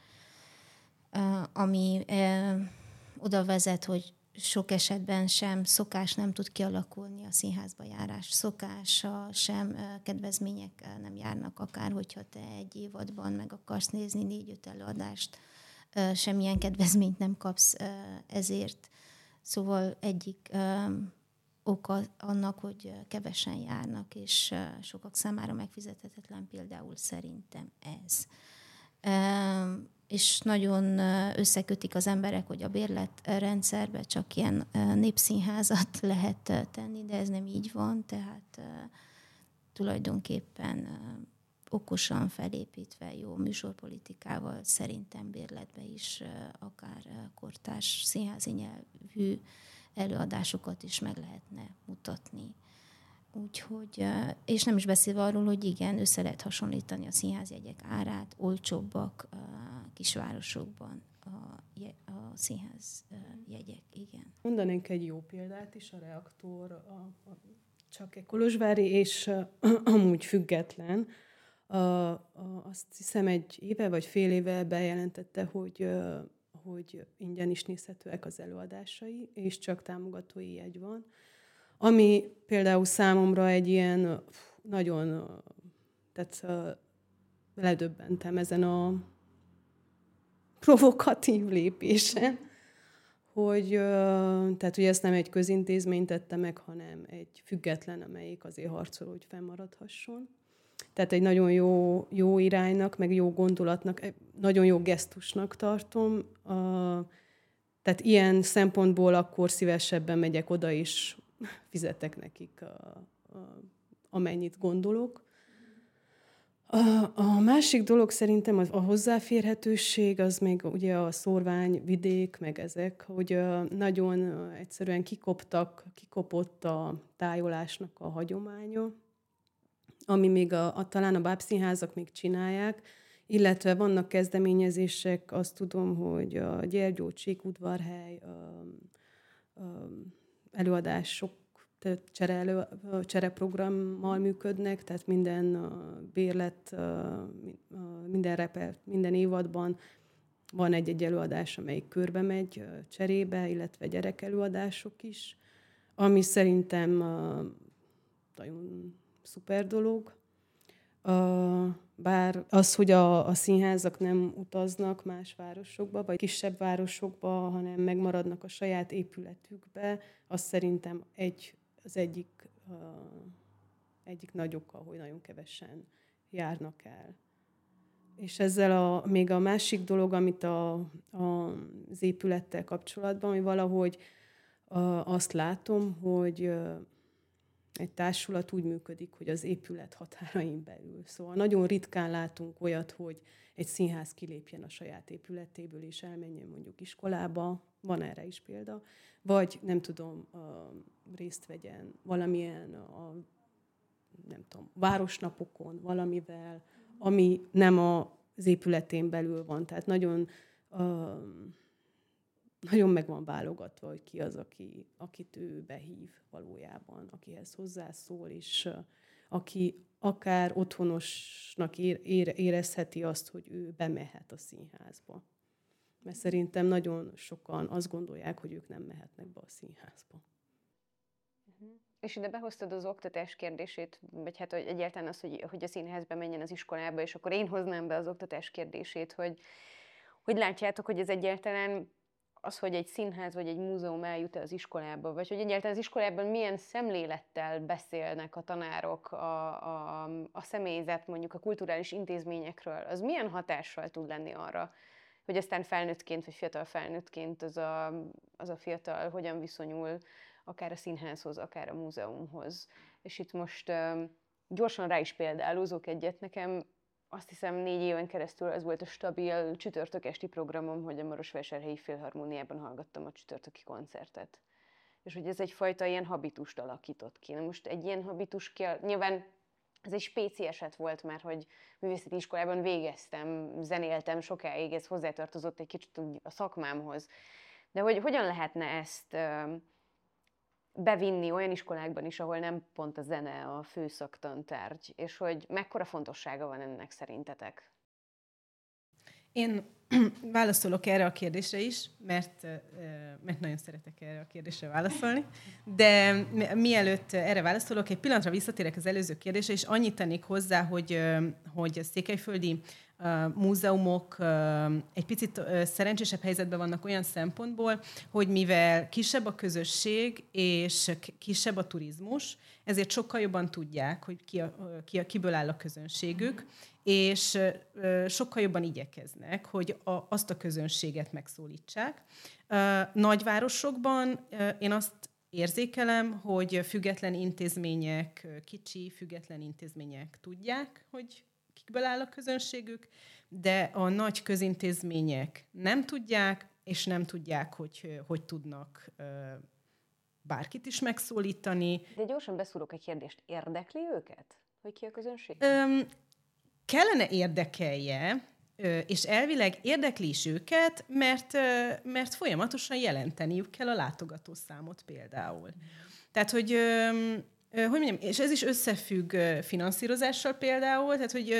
ami oda vezet, hogy sok esetben sem szokás nem tud kialakulni a színházba járás szokása, sem kedvezmények nem járnak akár, hogyha te egy évadban meg akarsz nézni 4-5 előadást, semmilyen kedvezményt nem kapsz ezért. Szóval egyik oka annak, hogy kevesen járnak, és sokak számára megfizethetetlen például szerintem ez. És nagyon összekötik az emberek, hogy a bérletrendszerbe csak ilyen népszínházat lehet tenni, de ez nem így van, tehát tulajdonképpen okosan felépítve, jó műsorpolitikával szerintem bérletbe is akár kortárs színházi nyelvű előadásokat is meg lehetne mutatni. Úgyhogy, és nem is beszélve arról, hogy igen, össze lehet hasonlítani a színházjegyek árát, olcsóbbak kisvárosokban a színház jegyek, igen. Mondanénk egy jó példát is, a Reaktor, csak egy kolozsvári, és amúgy független. Azt hiszem egy éve vagy fél éve bejelentette, hogy ingyen is nézhetőek az előadásai, és csak támogatói jegy van. Ami például számomra egy ilyen nagyon, tehát ledöbbentem ezen a provokatív lépésen, hogy ezt nem egy közintézmény tette meg, hanem egy független, amelyik azért harcol, hogy fennmaradhasson. Tehát egy nagyon jó iránynak, meg jó gondolatnak, nagyon jó gesztusnak tartom. Tehát ilyen szempontból akkor szívesebben megyek oda is, fizetek nekik amennyit gondolok. A másik dolog szerintem a hozzáférhetőség, az még ugye a szórványvidék, meg ezek, hogy nagyon egyszerűen kikopott a tájolásnak a hagyománya, ami még talán a bábszínházak még csinálják, illetve vannak kezdeményezések, azt tudom, hogy a Gyergyó Csíkudvarhely előadások, csereprogrammal működnek, tehát minden bérlet, minden évadban van egy előadás, amelyik körbe megy cserébe, illetve gyerekelőadások is, ami szerintem nagyon szuper dolog. Bár az, hogy a színházak nem utaznak más városokba, vagy kisebb városokba, hanem megmaradnak a saját épületükbe, az szerintem az egyik nagy oka, hogy nagyon kevesen járnak el. És ezzel még a másik dolog, amit az épülettel kapcsolatban, hogy valahogy azt látom, hogy egy társulat úgy működik, hogy az épület határain belül. Szóval nagyon ritkán látunk olyat, hogy egy színház kilépjen a saját épületéből, és elmenjen mondjuk iskolába, van erre is példa, vagy nem tudom, részt vegyen valamilyen, nem tudom, városnapokon valamivel, ami nem az épületén belül van. Tehát nagyon meg van válogatva, hogy ki az, akit ő behív valójában, akihez hozzászól, és aki akár otthonosnak érezheti azt, hogy ő bemehet a színházba. Mert szerintem nagyon sokan azt gondolják, hogy ők nem mehetnek be a színházba. És ide behoztad az oktatás kérdését, vagy hát hogy egyáltalán az, hogy a színházba menjen az iskolába, és akkor én hoznám be az oktatás kérdését, hogy látjátok, hogy ez egyáltalán az, hogy egy színház vagy egy múzeum eljut az iskolába, vagy hogy egyáltalán az iskolában milyen szemlélettel beszélnek a tanárok, a személyzet, mondjuk a kulturális intézményekről, az milyen hatással tud lenni arra, hogy aztán felnőttként, vagy fiatal felnőttként az a fiatal hogyan viszonyul akár a színházhoz, akár a múzeumhoz. És itt most gyorsan rá is példálózok egyet. Nekem azt hiszem 4 éven keresztül az volt a stabil csütörtök esti programom, hogy a Marosvásárhelyi Filharmóniában hallgattam a csütörtöki koncertet. És hogy ez egyfajta ilyen habitust alakított ki. Na most egy ilyen habitus nyilván ez egy spéci eset volt már, hogy művészeti iskolában végeztem, zenéltem sokáig, ez hozzátartozott egy kicsit a szakmámhoz. De hogy hogyan lehetne ezt bevinni olyan iskolákban is, ahol nem pont a zene a fő szaktantárgy, és hogy mekkora fontossága van ennek szerintetek? Én válaszolok erre a kérdésre is, mert nagyon szeretek erre a kérdésre válaszolni, de mielőtt erre válaszolok, egy pillanatra visszatérek az előző kérdésre, és annyit tennék hozzá, hogy a székelyföldi múzeumok egy picit szerencsésebb helyzetben vannak olyan szempontból, hogy mivel kisebb a közösség és kisebb a turizmus, ezért sokkal jobban tudják, hogy kiből áll a közönségük, és sokkal jobban igyekeznek, hogy azt a közönséget megszólítsák. Nagyvárosokban én azt érzékelem, hogy független intézmények, kicsi független intézmények tudják, hogy kikből áll a közönségük, de a nagy közintézmények nem tudják, és nem tudják, hogy tudnak bárkit is megszólítani. De gyorsan beszúrok egy kérdést. Érdekli őket, hogy ki a közönség? Kellene érdekelje, és elvileg érdekli is őket, mert folyamatosan jelenteniük kell a látogatószámot például. Tehát, hogy mondjam, és ez is összefügg finanszírozással például, tehát, hogy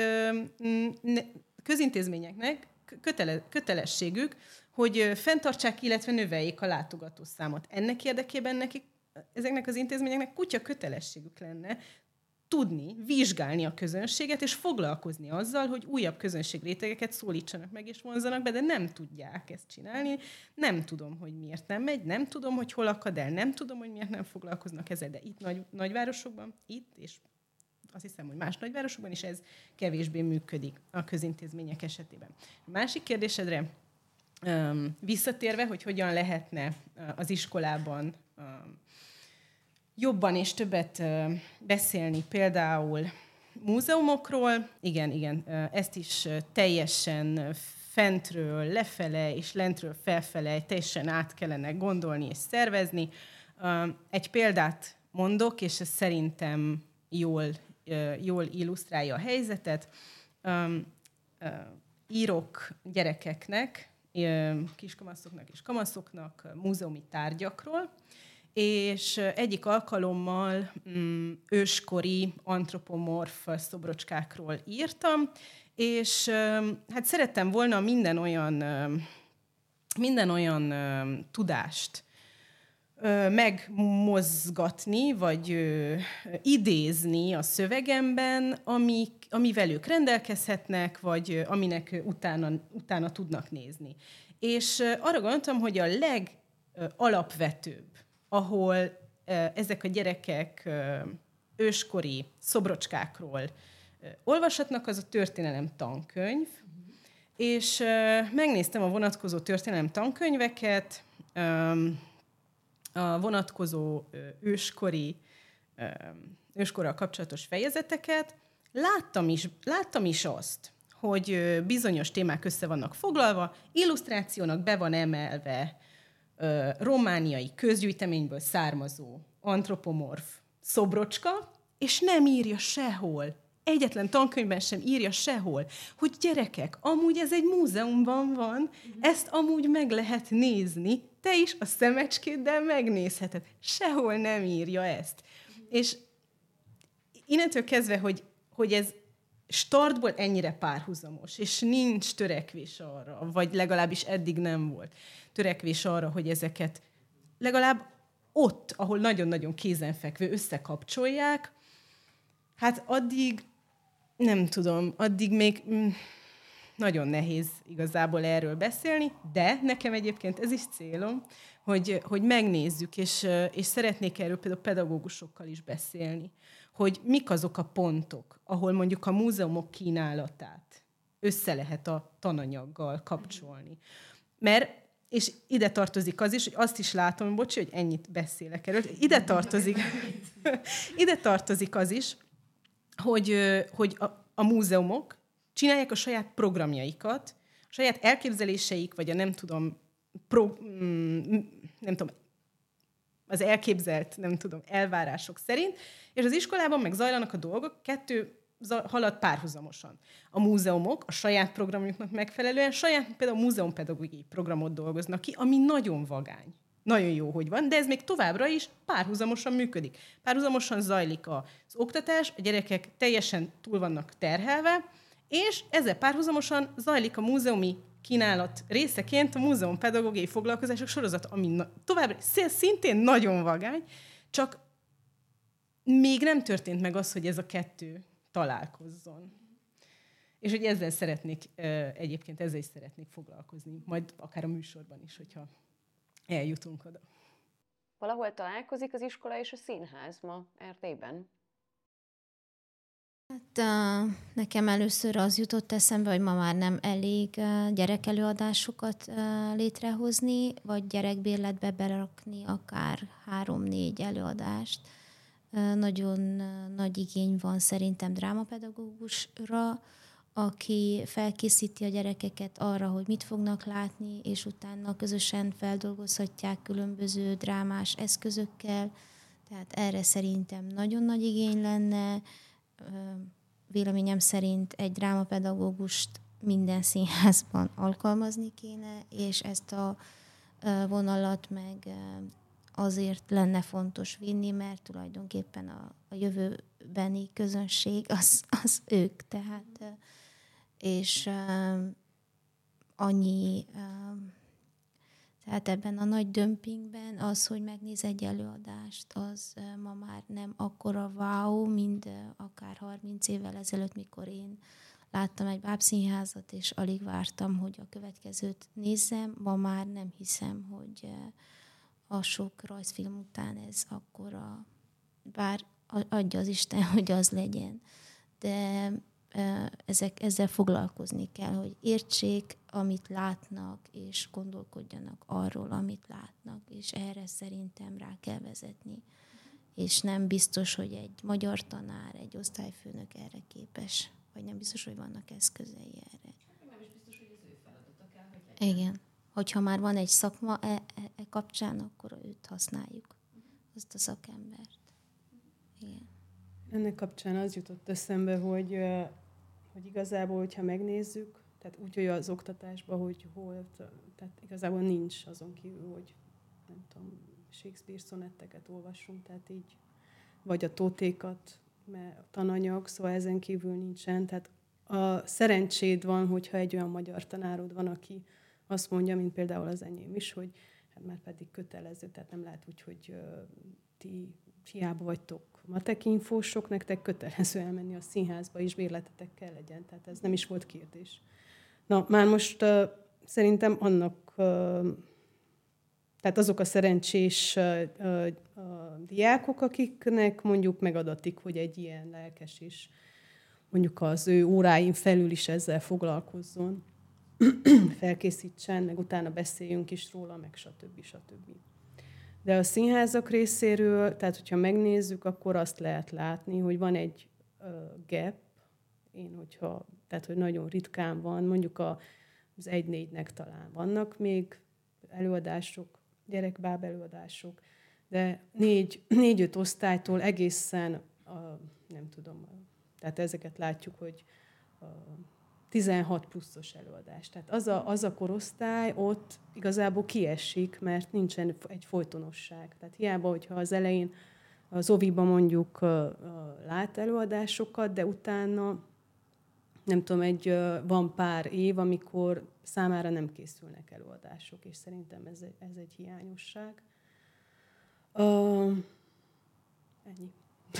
közintézményeknek kötelességük, hogy fenntartsák, illetve növeljék a látogatószámot. Ennek érdekében ezeknek az intézményeknek kutya kötelességük lenne tudni, vizsgálni a közönséget, és foglalkozni azzal, hogy újabb közönségrétegeket szólítsanak meg, és vonzanak be, de nem tudják ezt csinálni. Nem tudom, hogy miért nem megy, nem tudom, hogy hol akad el, nem tudom, hogy miért nem foglalkoznak ezzel, de itt nagyvárosokban, itt, és azt hiszem, hogy más nagyvárosokban is ez kevésbé működik a közintézmények esetében. A másik kérdésedre visszatérve, hogy hogyan lehetne az iskolában jobban és többet beszélni például múzeumokról. Igen, ezt is teljesen fentről lefele és lentről felfele teljesen át kellene gondolni és szervezni. Egy példát mondok, és ez szerintem jól illusztrálja a helyzetet. Írok gyerekeknek, kiskamaszoknak és kamaszoknak múzeumi tárgyakról, és egyik alkalommal őskori antropomorf szobrocskákról írtam, és hát szerettem volna minden olyan tudást megmozgatni, vagy idézni a szövegemben, amivel ők rendelkezhetnek, vagy aminek utána tudnak nézni. És arra gondoltam, hogy a legalapvetőbb, ahol ezek a gyerekek őskori szobrocskákról olvashatnak, az a történelem tankönyv, és megnéztem a vonatkozó történelem tankönyveket, a vonatkozó őskorral kapcsolatos fejezeteket, láttam is azt, hogy bizonyos témák össze vannak foglalva, illusztrációnak be van emelve romániai közgyűjteményből származó antropomorf szobrocska, és nem írja sehol, egyetlen tankönyvben sem írja sehol, hogy gyerekek, amúgy ez egy múzeumban van, ezt amúgy meg lehet nézni, te is a szemecskéddel megnézheted. Sehol nem írja ezt. És innentől kezdve, hogy ez startból ennyire párhuzamos, és nincs törekvés arra, vagy legalábbis eddig nem volt törekvés arra, hogy ezeket legalább ott, ahol nagyon-nagyon kézenfekvő összekapcsolják, hát addig, nem tudom, addig még nagyon nehéz igazából erről beszélni, de nekem egyébként ez is célom, hogy megnézzük, és szeretnék erről például pedagógusokkal is beszélni, hogy mik azok a pontok, ahol mondjuk a múzeumok kínálatát össze lehet a tananyaggal kapcsolni. Mert, és ide tartozik az is, hogy azt is látom, bocsi, hogy ennyit beszélek erről, ide tartozik az is, hogy a múzeumok csinálják a saját programjaikat, a saját elképzeléseik, vagy a nem tudom, az elképzelt, elvárások szerint, és az iskolában meg zajlanak a dolgok, kettő halad párhuzamosan. A múzeumok a saját programjuknak megfelelően például múzeumpedagógiai programot dolgoznak ki, ami nagyon vagány. Nagyon jó, hogy van, de ez még továbbra is párhuzamosan működik. Párhuzamosan zajlik az oktatás, a gyerekek teljesen túl vannak terhelve, és ezzel párhuzamosan zajlik a múzeumi kínálat részeként a múzeumpedagógiai foglalkozások sorozat, ami továbbra szintén nagyon vagány, csak még nem történt meg az, hogy ez a kettő találkozzon. És hogy ezzel is szeretnék foglalkozni, majd akár a műsorban is, hogyha eljutunk oda. Valahol találkozik az iskola és a színház ma Erdélyben? Hát nekem először az jutott eszembe, hogy ma már nem elég gyerekelőadásokat létrehozni, vagy gyerekbérletbe berakni akár 3-4 előadást. Nagyon nagy igény van szerintem drámapedagógusra, aki felkészíti a gyerekeket arra, hogy mit fognak látni, és utána közösen feldolgozhatják különböző drámás eszközökkel. Tehát erre szerintem nagyon nagy igény lenne. Véleményem szerint egy drámapedagógust minden színházban alkalmazni kéne, és ezt a vonalat meg azért lenne fontos vinni, mert tulajdonképpen a jövőbeni közönség az ők. Tehát, és annyi, tehát ebben a nagy dömpingben az, hogy megnéz egy előadást, az ma már nem akkora wow, mint akár 30 évvel ezelőtt, mikor én láttam egy bábszínházat, és alig vártam, hogy a következőt nézzem. Ma már nem hiszem, hogy a sok rajzfilm után ez akkora, bár adja az Isten, hogy az legyen. De ezzel foglalkozni kell, hogy értsék, amit látnak, és gondolkodjanak arról, amit látnak, és erre szerintem rá kell vezetni. És nem biztos, hogy egy magyar tanár, egy osztályfőnök erre képes, vagy nem biztos, hogy vannak eszközei erre. Nem is biztos, hogy az ő feladata kell, hogy legyen. Igen. Hogyha már van egy szakma e kapcsán, akkor őt használjuk, azt a szakembert. Igen. Ennek kapcsán az jutott eszembe, hogy igazából, hogyha megnézzük, tehát úgy, hogy az oktatásban, hogy hol, tehát igazából nincs azon kívül, hogy nem tudom, Shakespeare szonetteket olvassunk, tehát így, vagy a tótékat, mert a tananyag, szóval ezen kívül nincsen. Tehát a szerencséd van, hogyha egy olyan magyar tanárod van, aki azt mondja, mint például az enyém is, hogy hát már pedig kötelező, tehát nem lehet úgy, hogy ti hiába vagytok matek infósok, nektek kötelező elmenni a színházba, és bérletetek kell legyen. Tehát ez nem is volt kérdés. Na, már most szerintem annak, tehát azok a szerencsés diákok, akiknek mondjuk megadatik, hogy egy ilyen lelkes is mondjuk az ő óráin felül is ezzel foglalkozzon, felkészítsen, meg utána beszéljünk is róla, meg stb. De a színházak részéről, tehát hogyha megnézzük, akkor azt lehet látni, hogy van egy gap, tehát hogy nagyon ritkán van, mondjuk az 1-4-nek talán vannak még előadások, gyerekbáb előadások, de 4-5 osztálytól egészen, nem tudom, tehát ezeket látjuk, hogy 16 pluszos előadás. Tehát az a korosztály ott igazából kiesik, mert nincsen egy folytonosság. Tehát hiába, hogyha az elején az oviban mondjuk lát előadásokat, de utána nem tudom, van pár év, amikor számára nem készülnek előadások, és szerintem ez egy hiányosság. Ennyi.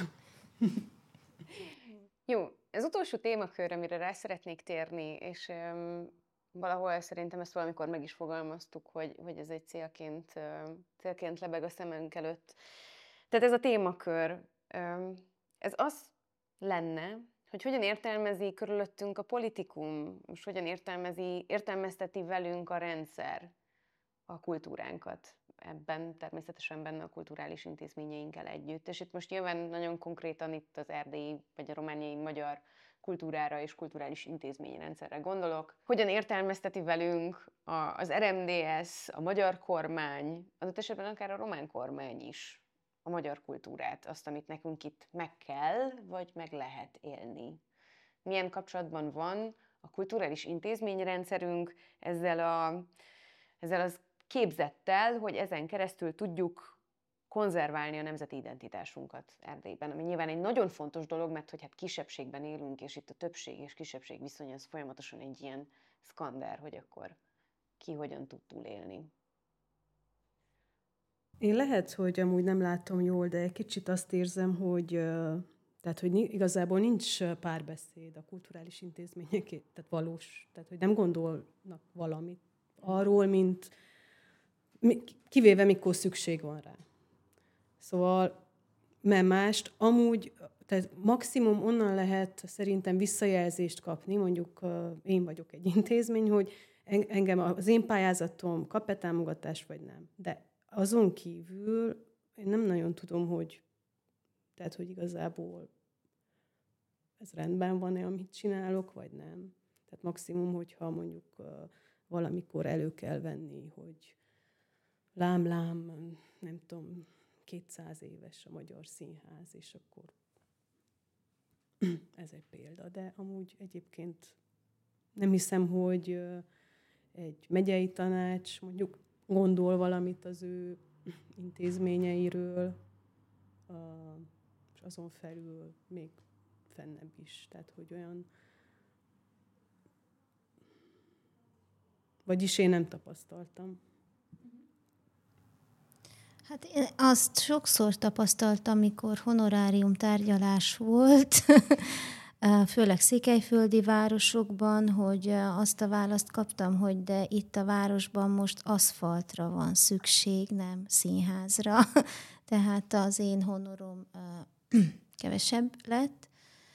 Jó, az utolsó témakör, amire rá szeretnék térni, és valahol szerintem ezt valamikor meg is fogalmaztuk, hogy ez egy célként lebeg a szemünk előtt. Tehát ez a témakör, ez az lenne, hogy hogyan értelmezi körülöttünk a politikum, és hogyan értelmezteti velünk a rendszer a kultúránkat. Ebben természetesen benne a kulturális intézményeinkkel együtt. És itt most nyilván nagyon konkrétan itt az erdélyi vagy a romániai magyar kultúrára és kulturális intézményrendszerre gondolok. Hogyan értelmezteti velünk az RMDSZ, a magyar kormány, adott esetben akár a román kormány is a magyar kultúrát, azt, amit nekünk itt meg kell, vagy meg lehet élni. Milyen kapcsolatban van a kulturális intézményrendszerünk ezzel az képzettel, hogy ezen keresztül tudjuk konzerválni a nemzeti identitásunkat Erdélyben, ami nyilván egy nagyon fontos dolog, mert hogy hát kisebbségben élünk, és itt a többség és kisebbség viszony az folyamatosan egy ilyen szkander, hogy akkor ki hogyan tud túlélni. Én lehet, hogy amúgy nem látom jól, de egy kicsit azt érzem, hogy igazából nincs párbeszéd a kulturális intézményekért, tehát valós, tehát hogy nem gondolnak valamit arról, mint kivéve mikor szükség van rá. Szóval, mert mást amúgy, tehát maximum onnan lehet szerintem visszajelzést kapni, mondjuk én vagyok egy intézmény, hogy engem az én pályázatom kap-e támogatást, vagy nem. De azon kívül én nem nagyon tudom, hogy igazából ez rendben van-e, amit csinálok, vagy nem. Tehát maximum, hogyha mondjuk valamikor elő kell venni, hogy lám, nem tudom, 200 éves a Magyar Színház, és akkor ez egy példa. De amúgy egyébként nem hiszem, hogy egy megyei tanács mondjuk gondol valamit az ő intézményeiről, és azon felül még fennebb is. Tehát, hogy olyan... Vagyis én nem tapasztaltam. Hát én azt sokszor tapasztaltam, amikor honorárium tárgyalás volt, főleg székelyföldi városokban, hogy azt a választ kaptam, hogy de itt a városban most aszfaltra van szükség, nem színházra. Tehát az én honorom kevesebb lett,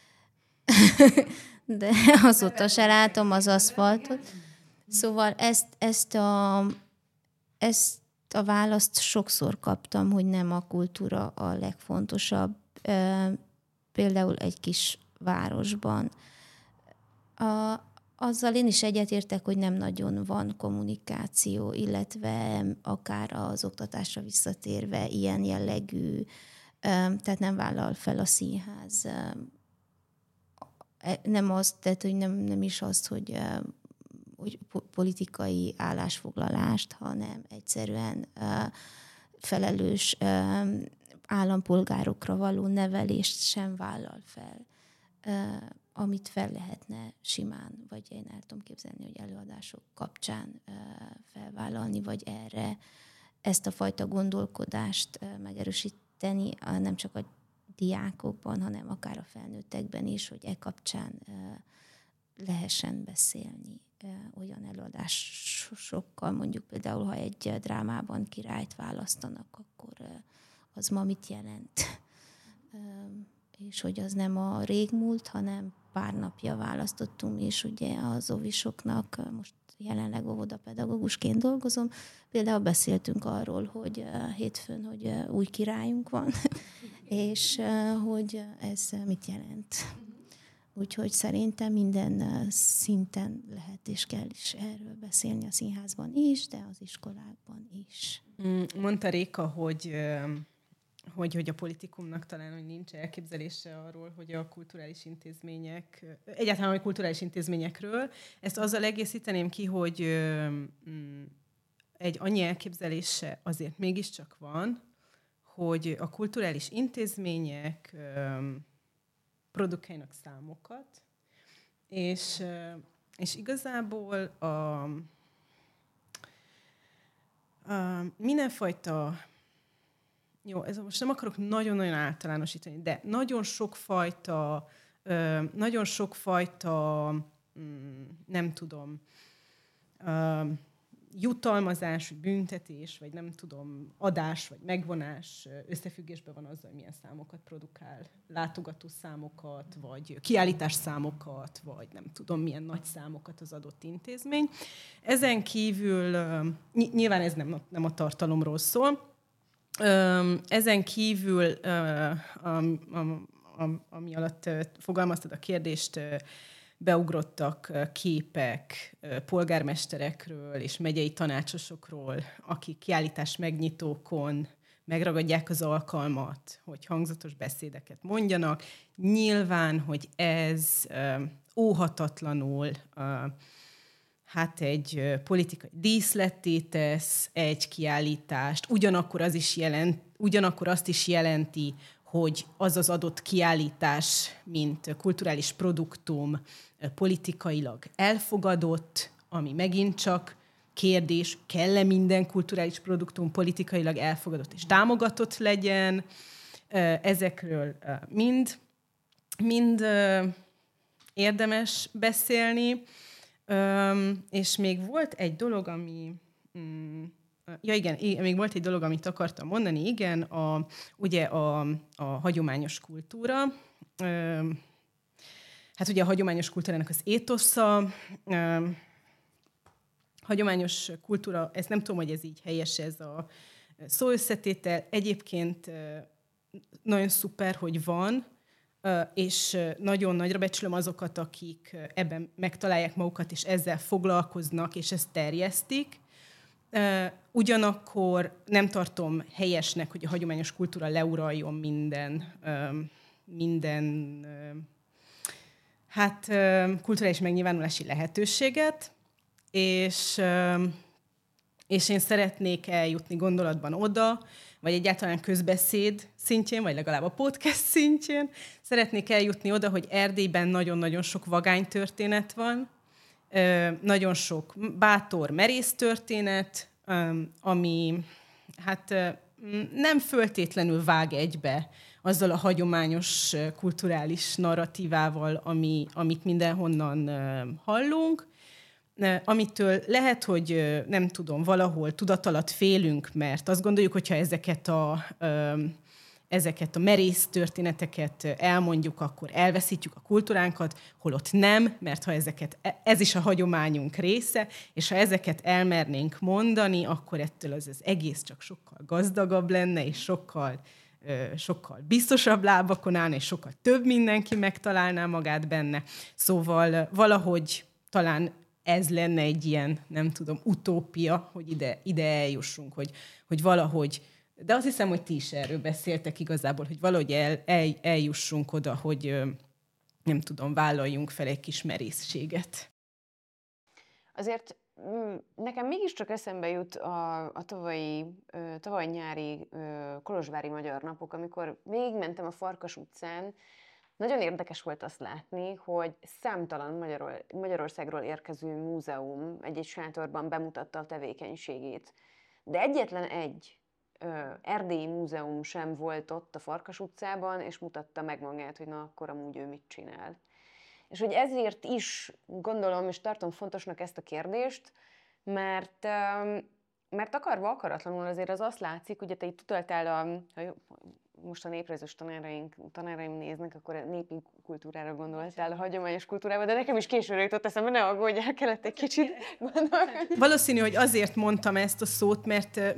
de azóta se látom az aszfaltot. Szóval ezt a választ sokszor kaptam, hogy nem a kultúra a legfontosabb, például egy kis városban. Azzal én is egyetértek, hogy nem nagyon van kommunikáció, illetve akár az oktatásra visszatérve ilyen jellegű, tehát nem vállal fel a színház. Nem azt, tehát hogy nem is azt, hogy politikai állásfoglalást, hanem egyszerűen felelős állampolgárokra való nevelést sem vállal fel, amit fel lehetne simán, vagy én el tudom képzelni, hogy előadások kapcsán felvállalni, vagy erre ezt a fajta gondolkodást megerősíteni, nem csak a diákokban, hanem akár a felnőttekben is, hogy kapcsán lehessen beszélni olyan előadásokkal, mondjuk például, ha egy drámában királyt választanak, akkor az ma mit jelent? És hogy az nem a régmúlt, hanem pár napja választottunk, és ugye az óvisoknak, most jelenleg óvodapedagógusként dolgozom, például beszéltünk arról, hogy hétfőn, hogy új királyunk van, és hogy ez mit jelent. Úgyhogy szerintem minden szinten lehet és kell is erről beszélni a színházban is, de az iskolákban is. Mondta Réka, hogy a politikumnak talán hogy nincs elképzelése arról, hogy a kulturális intézmények, egyáltalán a kulturális intézményekről. Ezt azzal egészíteném ki, hogy egy annyi elképzelése azért mégiscsak van, hogy a kulturális intézmények produkálnak számokat, és igazából mindenfajta, jó, ez most nem akarok nagyon-nagyon általánosítani, de nagyon sokfajta, nem tudom, jutalmazás, vagy büntetés, vagy nem tudom, adás, vagy megvonás összefüggésben van azzal, hogy milyen számokat produkál. Látogató számokat, vagy kiállítás számokat, vagy nem tudom, milyen nagy számokat az adott intézmény. Ezen kívül, nyilván ez nem a tartalomról szól, ezen kívül, ami alatt fogalmaztad a kérdést, beugrottak képek polgármesterekről és megyei tanácsosokról, akik kiállítás megnyitókon megragadják az alkalmat, hogy hangzatos beszédeket mondjanak. Nyilván, hogy ez óhatatlanul egy politikai díszletté tesz egy kiállítást, ugyanakkor azt is jelenti, hogy az az adott kiállítás, mint kulturális produktum politikailag elfogadott, ami megint csak kérdés, kell-e minden kulturális produktum politikailag elfogadott és támogatott legyen. Ezekről mind érdemes beszélni. És még volt egy dolog, még volt egy dolog, amit akartam mondani, igen, ugye a hagyományos kultúra. Hát ugye a hagyományos kultúrának az étosza, hagyományos kultúra, ezt nem tudom, hogy ez így helyes, ez a szóösszetétel. Egyébként nagyon szuper, hogy van, és nagyon nagyra becsülöm azokat, akik ebben megtalálják magukat, és ezzel foglalkoznak, és ezt terjesztik. Ugyanakkor nem tartom helyesnek, hogy a hagyományos kultúra leuraljon minden kulturális megnyilvánulási lehetőséget, és én szeretnék eljutni gondolatban oda, vagy egyáltalán közbeszéd szintjén, vagy legalább a podcast szintjén, szeretnék eljutni oda, hogy Erdélyben nagyon-nagyon sok vagánytörténet van, nagyon sok bátor, merész történet, ami nem föltétlenül vág egybe azzal a hagyományos kulturális narratívával, amit mindenhonnan hallunk, amitől lehet, hogy nem tudom, valahol tudatalatt félünk, mert azt gondoljuk, hogyha ezeket a merész történeteket elmondjuk, akkor elveszítjük a kultúránkat, holott nem, mert ha ez is a hagyományunk része, és ha ezeket elmernénk mondani, akkor ettől az egész csak sokkal gazdagabb lenne, és sokkal biztosabb lábakon állna, és sokkal több mindenki megtalálná magát benne. Szóval valahogy talán ez lenne egy ilyen, nem tudom, utópia, hogy ide eljussunk, hogy valahogy, de azt hiszem, hogy ti is erről beszéltek igazából, hogy valahogy eljussunk oda, hogy nem tudom, vállaljunk fel egy kis merészséget. Azért nekem mégiscsak eszembe jut a tavaly nyári kolozsvári Magyar Napok, amikor végigmentem a Farkas utcán. Nagyon érdekes volt azt látni, hogy számtalan Magyarországról érkező múzeum egy-egy sátorban bemutatta a tevékenységét. De egyetlen egy erdélyi múzeum sem volt ott a Farkas utcában, és mutatta meg magát, hogy na akkor amúgy ő mit csinál. És hogy ezért is gondolom, és tartom fontosnak ezt a kérdést, mert akaratlanul azért az azt látszik, ugye te itt utaltál most a néprajzos tanáraim néznek, akkor a népi kultúrára gondoltál, a hagyományos kultúrába, de nekem is későre jutott eszembe, ne aggódjál, kellett egy kicsit gondolni. Valószínű, hogy azért mondtam ezt a szót, mert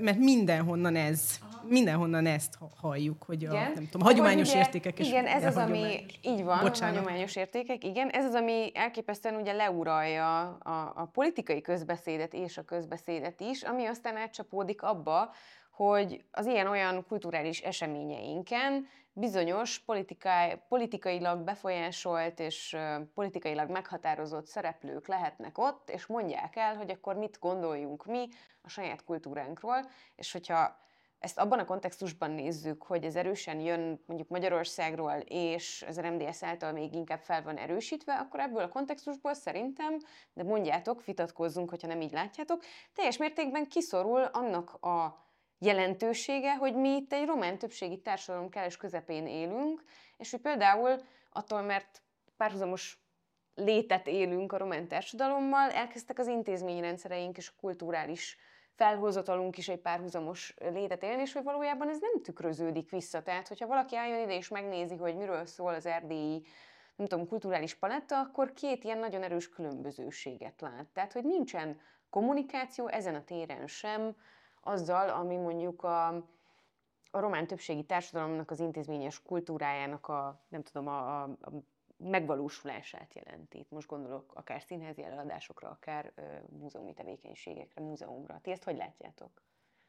mindenhonnan ezt halljuk, hogy nem tudom, hagyományos értékek. Igen, ez az, ami így van, hagyományos értékek, igen, ez az, ami elképesztően ugye leuralja a politikai közbeszédet és a közbeszédet is, ami aztán átcsapódik abba, hogy az ilyen-olyan kulturális eseményeinken bizonyos politikailag befolyásolt és politikailag meghatározott szereplők lehetnek ott, és mondják el, hogy akkor mit gondoljunk mi a saját kultúránkról, és hogyha ezt abban a kontextusban nézzük, hogy ez erősen jön mondjuk Magyarországról, és az RMDSZ által még inkább fel van erősítve, akkor ebből a kontextusból szerintem, de mondjátok, vitatkozzunk, hogyha nem így látjátok, teljes mértékben kiszorul annak a jelentősége, hogy mi itt egy román többségi társadalom kellős közepén élünk, és hogy például attól, mert párhuzamos létet élünk a román társadalommal, elkezdtek az intézményrendszereink és a kulturális felhozatalunk is egy párhuzamos létet élni, és hogy valójában ez nem tükröződik vissza. Tehát, hogyha valaki álljon ide és megnézi, hogy miről szól az erdélyi, nem tudom, kulturális paletta, akkor két ilyen nagyon erős különbözőséget lát. Tehát, hogy nincsen kommunikáció ezen a téren sem azzal, ami mondjuk a román többségi társadalomnak az intézményes kultúrájának a megvalósulását jelenti. Most gondolok akár színházi előadásokra, akár múzeumi tevékenységekre, múzeumra. Ti ezt hogy látjátok?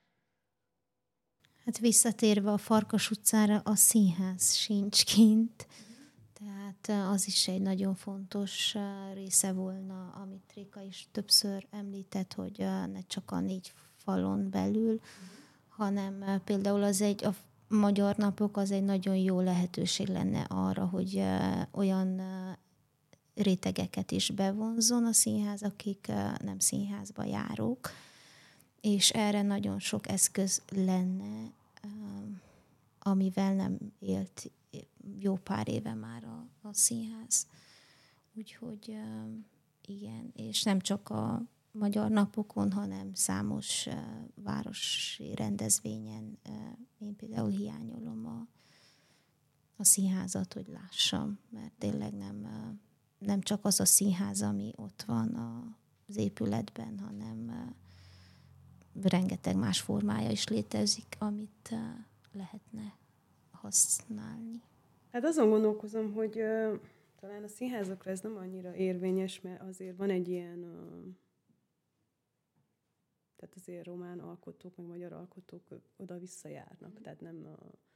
Hát visszatérve a Farkas utcára, a színház sincs kint. Tehát az is egy nagyon fontos része volna, amit Réka is többször említett, hogy ne csak a 4 falon belül, hanem például a Magyar Napok az egy nagyon jó lehetőség lenne arra, hogy olyan rétegeket is bevonzon a színház, akik nem színházba járók, és erre nagyon sok eszköz lenne, amivel nem élt jó pár éve már a színház. Úgyhogy igen, és nem csak a Magyar Napokon, hanem számos városi rendezvényen. Én például hiányolom a színházat, hogy lássam, mert tényleg nem csak az a színház, ami ott van az épületben, hanem rengeteg más formája is létezik, amit lehetne használni. Hát azon gondolkozom, hogy talán a színházakra ez nem annyira érvényes, mert azért van egy ilyen... Tehát azért román alkotók, meg magyar alkotók oda-vissza járnak. Tehát nem...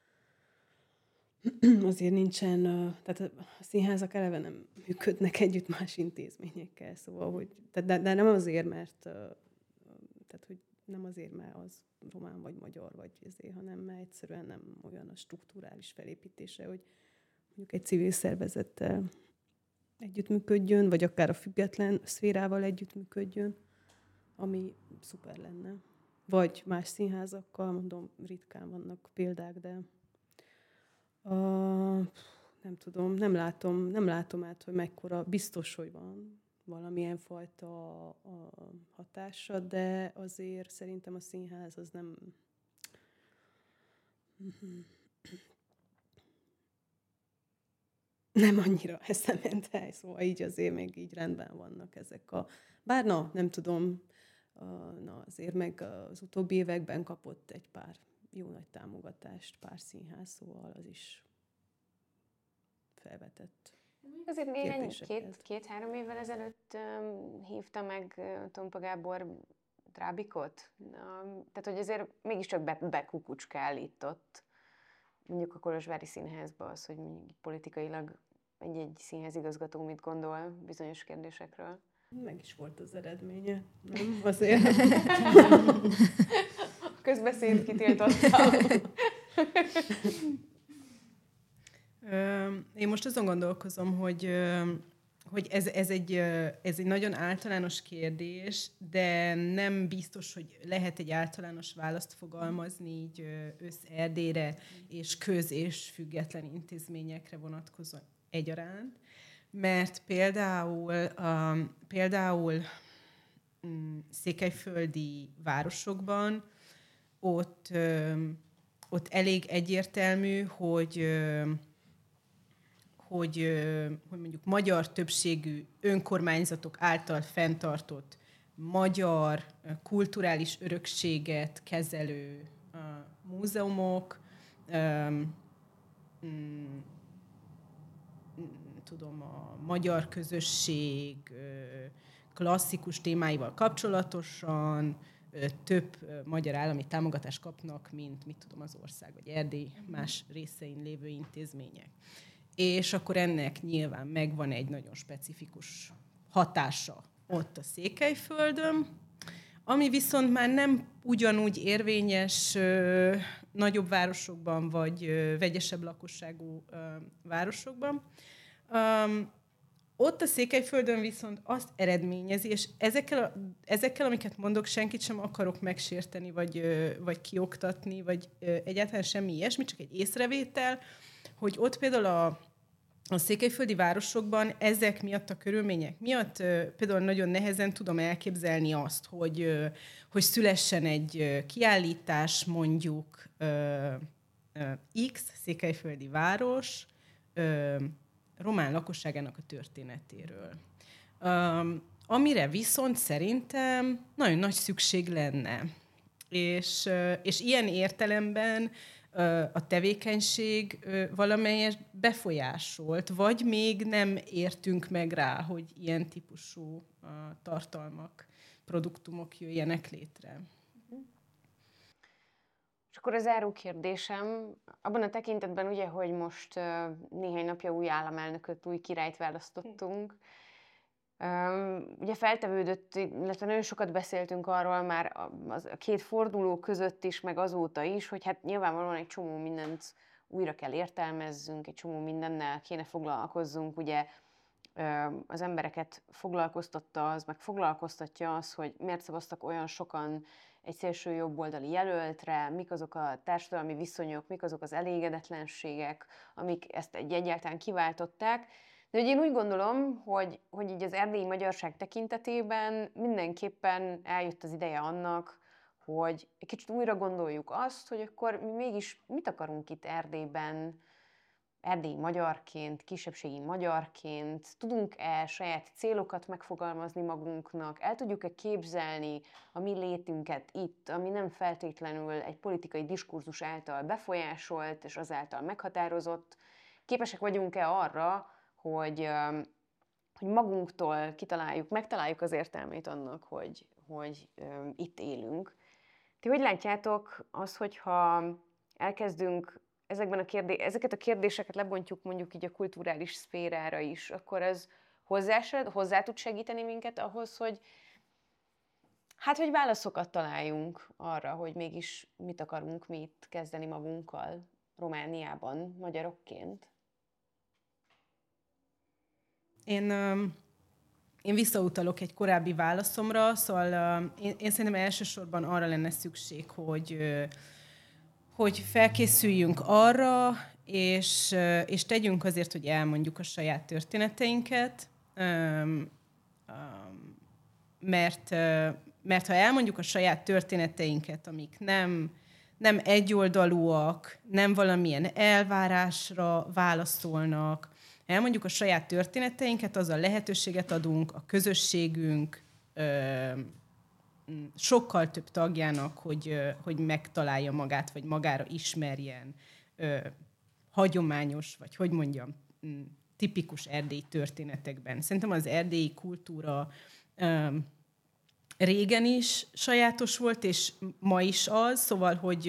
azért nincsen... Tehát a színházak eleve nem működnek együtt más intézményekkel. Szóval, hogy... De nem azért, mert... Tehát, hogy nem azért, mert az román vagy magyar, vagy ezért, hanem mert egyszerűen nem olyan a strukturális felépítése, hogy mondjuk egy civil szervezettel együttműködjön, vagy akár a független szférával együttműködjön, ami szuper lenne. Vagy más színházakkal, mondom, ritkán vannak példák, de nem tudom, nem látom át, hogy mekkora, biztos, hogy van valamilyen fajta hatása, de azért szerintem a színház az nem... nem annyira eszement, szóval így azért még így rendben vannak ezek bár nem tudom, azért meg az utóbbi években kapott egy pár jó nagy támogatást, pár színház, szóval az is felvetett. Azért néhány, 2-3 évvel ezelőtt hívta meg Tompa Gábor Drábikot. Tehát, hogy azért mégiscsak bekukucskál itt ott, mondjuk a Kolozsvári Színházba az, hogy politikailag egy színházigazgató mit gondol bizonyos kérdésekről. Meg is volt az eredménye, nem? Azért. Közbeszéd kitiltottam. Én most azon gondolkozom, hogy ez egy nagyon általános kérdés, de nem biztos, hogy lehet egy általános választ fogalmazni így Erdélyre és és független intézményekre vonatkozóan egyaránt, mert például székelyföldi városokban ott elég egyértelmű, hogy mondjuk magyar többségű önkormányzatok által fenntartott magyar kulturális örökséget kezelő múzeumok, a magyar közösség klasszikus témáival kapcsolatosan több magyar állami támogatást kapnak, mint az ország vagy Erdély más részein lévő intézmények. És akkor ennek nyilván megvan egy nagyon specifikus hatása ott a Székelyföldön, ami viszont már nem ugyanúgy érvényes nagyobb városokban, vagy vegyesebb lakosságú városokban. Ott a Székelyföldön viszont azt eredményezi, és ezekkel, amiket mondok, senkit sem akarok megsérteni, vagy kioktatni, vagy egyáltalán semmi ilyesmi, csak egy észrevétel, hogy ott például a székelyföldi városokban ezek miatt, a körülmények miatt például nagyon nehezen tudom elképzelni azt, hogy szülessen egy kiállítás, mondjuk X székelyföldi város román lakosságának a történetéről. Amire viszont szerintem nagyon nagy szükség lenne. És ilyen értelemben a tevékenység valamelyes befolyásolt, vagy még nem értünk meg rá, hogy ilyen típusú tartalmak, produktumok jöjjenek létre. És akkor a záró kérdésem, abban a tekintetben ugye, hogy most néhány napja új államelnököt, új királyt választottunk, ugye feltevődött, illetve nagyon sokat beszéltünk arról már a két forduló között is, meg azóta is, hogy hát nyilvánvalóan egy csomó mindent újra kell értelmezzünk, egy csomó mindennel kéne foglalkozzunk, ugye az embereket foglalkoztatta az, meg foglalkoztatja az, hogy miért szavaztak olyan sokan egy szélső jobboldali jelöltre, mik azok a társadalmi viszonyok, mik azok az elégedetlenségek, amik ezt egyáltalán kiváltották. De ugye én úgy gondolom, hogy így az erdélyi magyarság tekintetében mindenképpen eljött az ideje annak, hogy egy kicsit újra gondoljuk azt, hogy akkor mi mégis mit akarunk itt Erdélyben, erdélyi magyarként, kisebbségi magyarként, tudunk-e saját célokat megfogalmazni magunknak, el tudjuk-e képzelni a mi létünket itt, ami nem feltétlenül egy politikai diskurzus által befolyásolt és azáltal meghatározott, képesek vagyunk-e arra, hogy magunktól megtaláljuk az értelmét annak, hogy itt élünk. Ti hogy látjátok azt, hogyha elkezdünk ezeket a kérdéseket lebontjuk mondjuk így a kulturális szférára is, akkor ez hozzá tud segíteni minket ahhoz, hogy válaszokat találjunk arra, hogy mégis mit akarunk mi itt kezdeni magunkkal Romániában, magyarokként? Én visszautalok egy korábbi válaszomra, szóval én szerintem elsősorban arra lenne szükség, hogy felkészüljünk arra, és tegyünk azért, hogy elmondjuk a saját történeteinket, mert ha elmondjuk a saját történeteinket, amik nem egyoldalúak, nem valamilyen elvárásra válaszolnak, elmondjuk a saját történeteinket, azzal lehetőséget adunk a közösségünk sokkal több tagjának, hogy megtalálja magát, vagy magára ismerjen hagyományos, vagy hogy mondjam, tipikus erdélyi történetekben. Szerintem az erdélyi kultúra régen is sajátos volt, és ma is az, szóval, hogy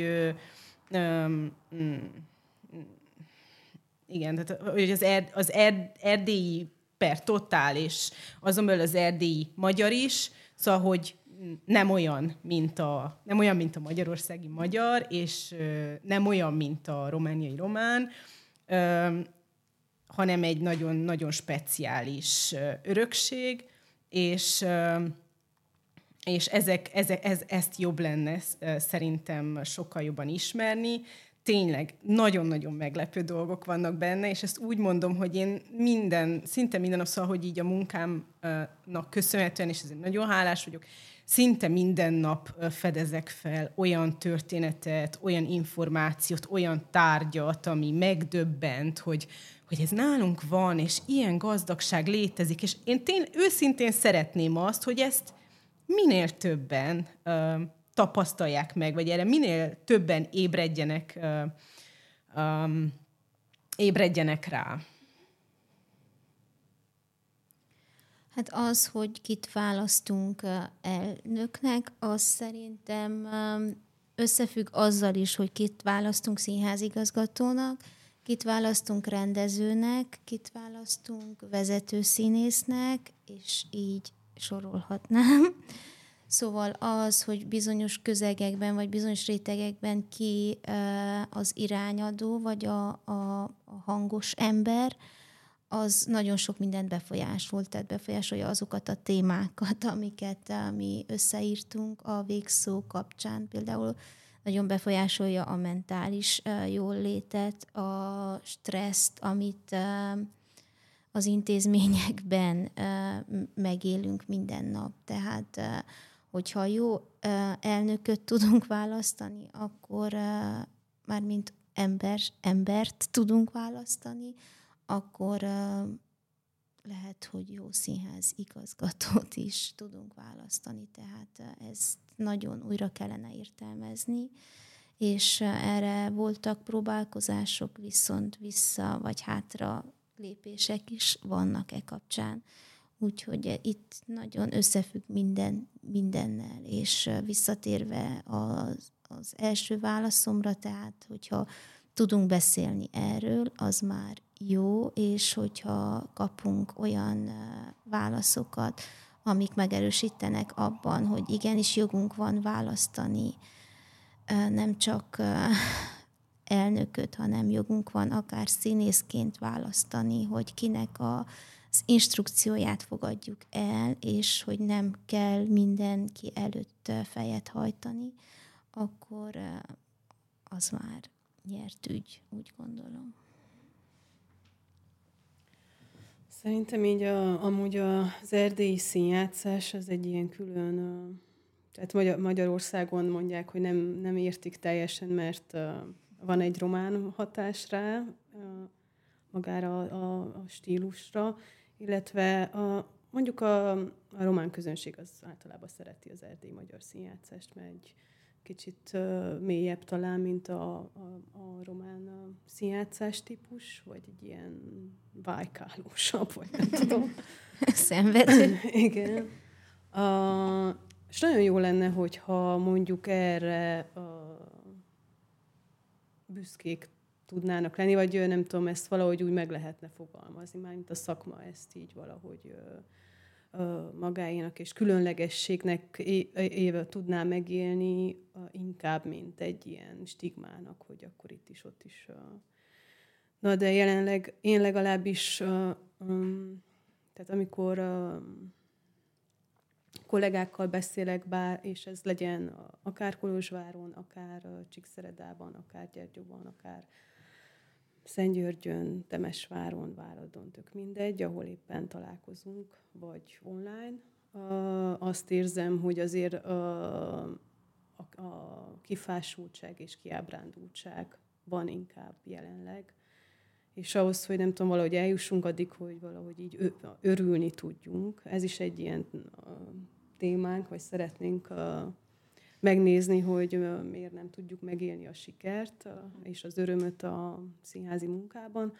igen, tehát hogy az erdélyi per totál, és azon belül az erdélyi magyar is, szóval, hogy nem olyan, mint a magyarországi magyar, és nem olyan, mint a romániai román, hanem egy nagyon-nagyon speciális örökség, és ezt jobb lenne szerintem sokkal jobban ismerni. Tényleg nagyon-nagyon meglepő dolgok vannak benne, és ezt úgy mondom, hogy én szinte minden nap, szóval, hogy így a munkámnak köszönhetően, és ezért nagyon hálás vagyok, szinte minden nap fedezek fel olyan történetet, olyan információt, olyan tárgyat, ami megdöbbent, hogy ez nálunk van, és ilyen gazdagság létezik, és én őszintén szeretném azt, hogy ezt minél többen tapasztalják meg, vagy erre minél többen ébredjenek rá. Hát az, hogy kit választunk elnöknek, az szerintem összefügg azzal is, hogy kit választunk színházigazgatónak, kit választunk rendezőnek, kit választunk vezetőszínésznek, és így sorolhatnám. Szóval az, hogy bizonyos közegekben, vagy bizonyos rétegekben ki az irányadó, vagy a hangos ember, az nagyon sok mindent befolyásolja azokat a témákat, amiket mi összeírtunk a végszó kapcsán. Például nagyon befolyásolja a mentális jóllétet, a stresszt, amit az intézményekben megélünk minden nap. Tehát, hogyha jó elnököt tudunk választani, akkor mármint embert tudunk választani, akkor lehet, hogy jó színház igazgatót is tudunk választani. Tehát ezt nagyon újra kellene értelmezni, és erre voltak próbálkozások, viszont vissza vagy hátra lépések is vannak kapcsán. Úgyhogy itt nagyon összefügg mindennel, és visszatérve az első válaszomra, tehát hogyha tudunk beszélni erről, az már jó, és hogyha kapunk olyan válaszokat, amik megerősítenek abban, hogy igenis jogunk van választani, nem csak elnököt, hanem jogunk van akár színészként választani, hogy kinek az instrukcióját fogadjuk el, és hogy nem kell mindenki előtt fejet hajtani, akkor az már nyert ügy, úgy gondolom. Szerintem így amúgy az erdélyi színjátszás az egy ilyen külön, tehát Magyarországon mondják, hogy nem értik teljesen, mert van egy román hatás rá, magára a stílusra, illetve mondjuk a román közönség az általában szereti az erdélyi magyar színjátszást, mert egy kicsit mélyebb talán, mint a román színjátszás típus, vagy egy ilyen vájkálósabb, vagy nem tudom. Szenvedő. Igen. És nagyon jó lenne, hogyha mondjuk erre büszkék tudnának lenni, vagy nem tudom, ezt valahogy úgy meg lehetne fogalmazni, mármint a szakma ezt így valahogy magáénak és különlegességnek éve tudná megélni inkább, mint egy ilyen stigmának, hogy akkor itt is, ott is. Na, de jelenleg én legalábbis, tehát amikor kollégákkal beszélek, és ez legyen akár Kolozsváron, akár Csíkszeredában, akár Gyergyóban, akár Szentgyörgyön, Temesváron, Váradon, tök mindegy, ahol éppen találkozunk, vagy online. Azt érzem, hogy azért a kifásultság és kiábrándultság van inkább jelenleg. És ahhoz, hogy nem tudom, valahogy eljussunk addig, hogy valahogy így örülni tudjunk. Ez is egy ilyen témánk, vagy szeretnénk megnézni, hogy miért nem tudjuk megélni a sikert és az örömöt a színházi munkában.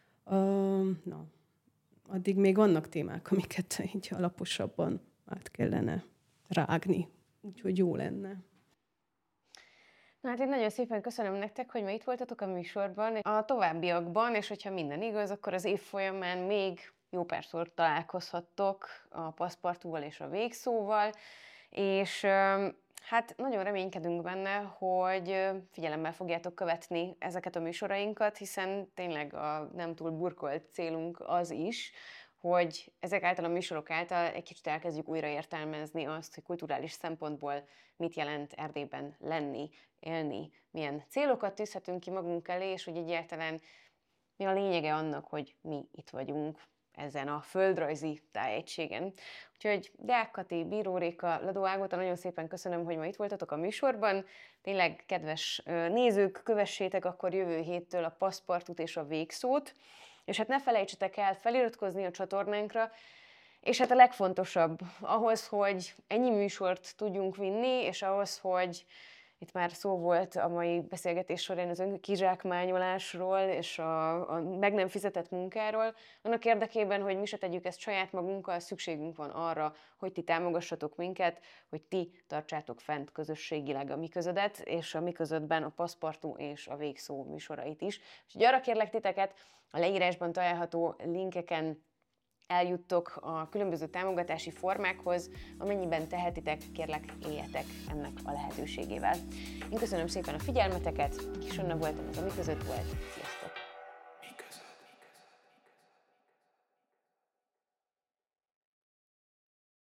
Na, addig még vannak témák, amiket így alaposabban át kellene rágni. Úgyhogy jó lenne. Na hát én nagyon szépen köszönöm nektek, hogy ma itt voltatok a műsorban. A továbbiakban, és hogyha minden igaz, akkor az év folyamán még jó párszor találkozhattok a Paszpartúval és a Végszóval, és hát nagyon reménykedünk benne, hogy figyelemmel fogjátok követni ezeket a műsorainkat, hiszen tényleg a nem túl burkolt célunk az is, hogy ezek által a műsorok által egy kicsit elkezdjük újra értelmezni azt, hogy kulturális szempontból mit jelent Erdélyben lenni, élni, milyen célokat tűzhetünk ki magunk elé, és hogy egyáltalán mi a lényege annak, hogy mi itt vagyunk ezen a földrajzi tájegységen. Úgyhogy Deák Kati, Bíró Réka, Ladó Ágota, nagyon szépen köszönöm, hogy ma itt voltatok a műsorban. Tényleg, kedves nézők, kövessétek akkor jövő héttől a Paszpartút és a Végszót, és hát ne felejtsetek el feliratkozni a csatornánkra, és hát a legfontosabb, ahhoz, hogy ennyi műsort tudjunk vinni, és ahhoz, hogy itt már szó volt a mai beszélgetés során az önkizsákmányolásról és a meg nem fizetett munkáról. Annak érdekében, hogy mi se tegyük ezt saját magunkkal, szükségünk van arra, hogy ti támogassatok minket, hogy ti tartsátok fent közösségileg a mi közödet, és a mi közöttben a Paszpartú és a Végszó műsorait is. Úgyhogy arra kérlek titeket, a leírásban található linkeken eljuttok a különböző támogatási formákhoz, amennyiben tehetitek, kérlek, éljetek ennek a lehetőségével. Én köszönöm szépen a figyelmeteket, Kis Anna voltam, ez a Mi Között volt. Sziasztok!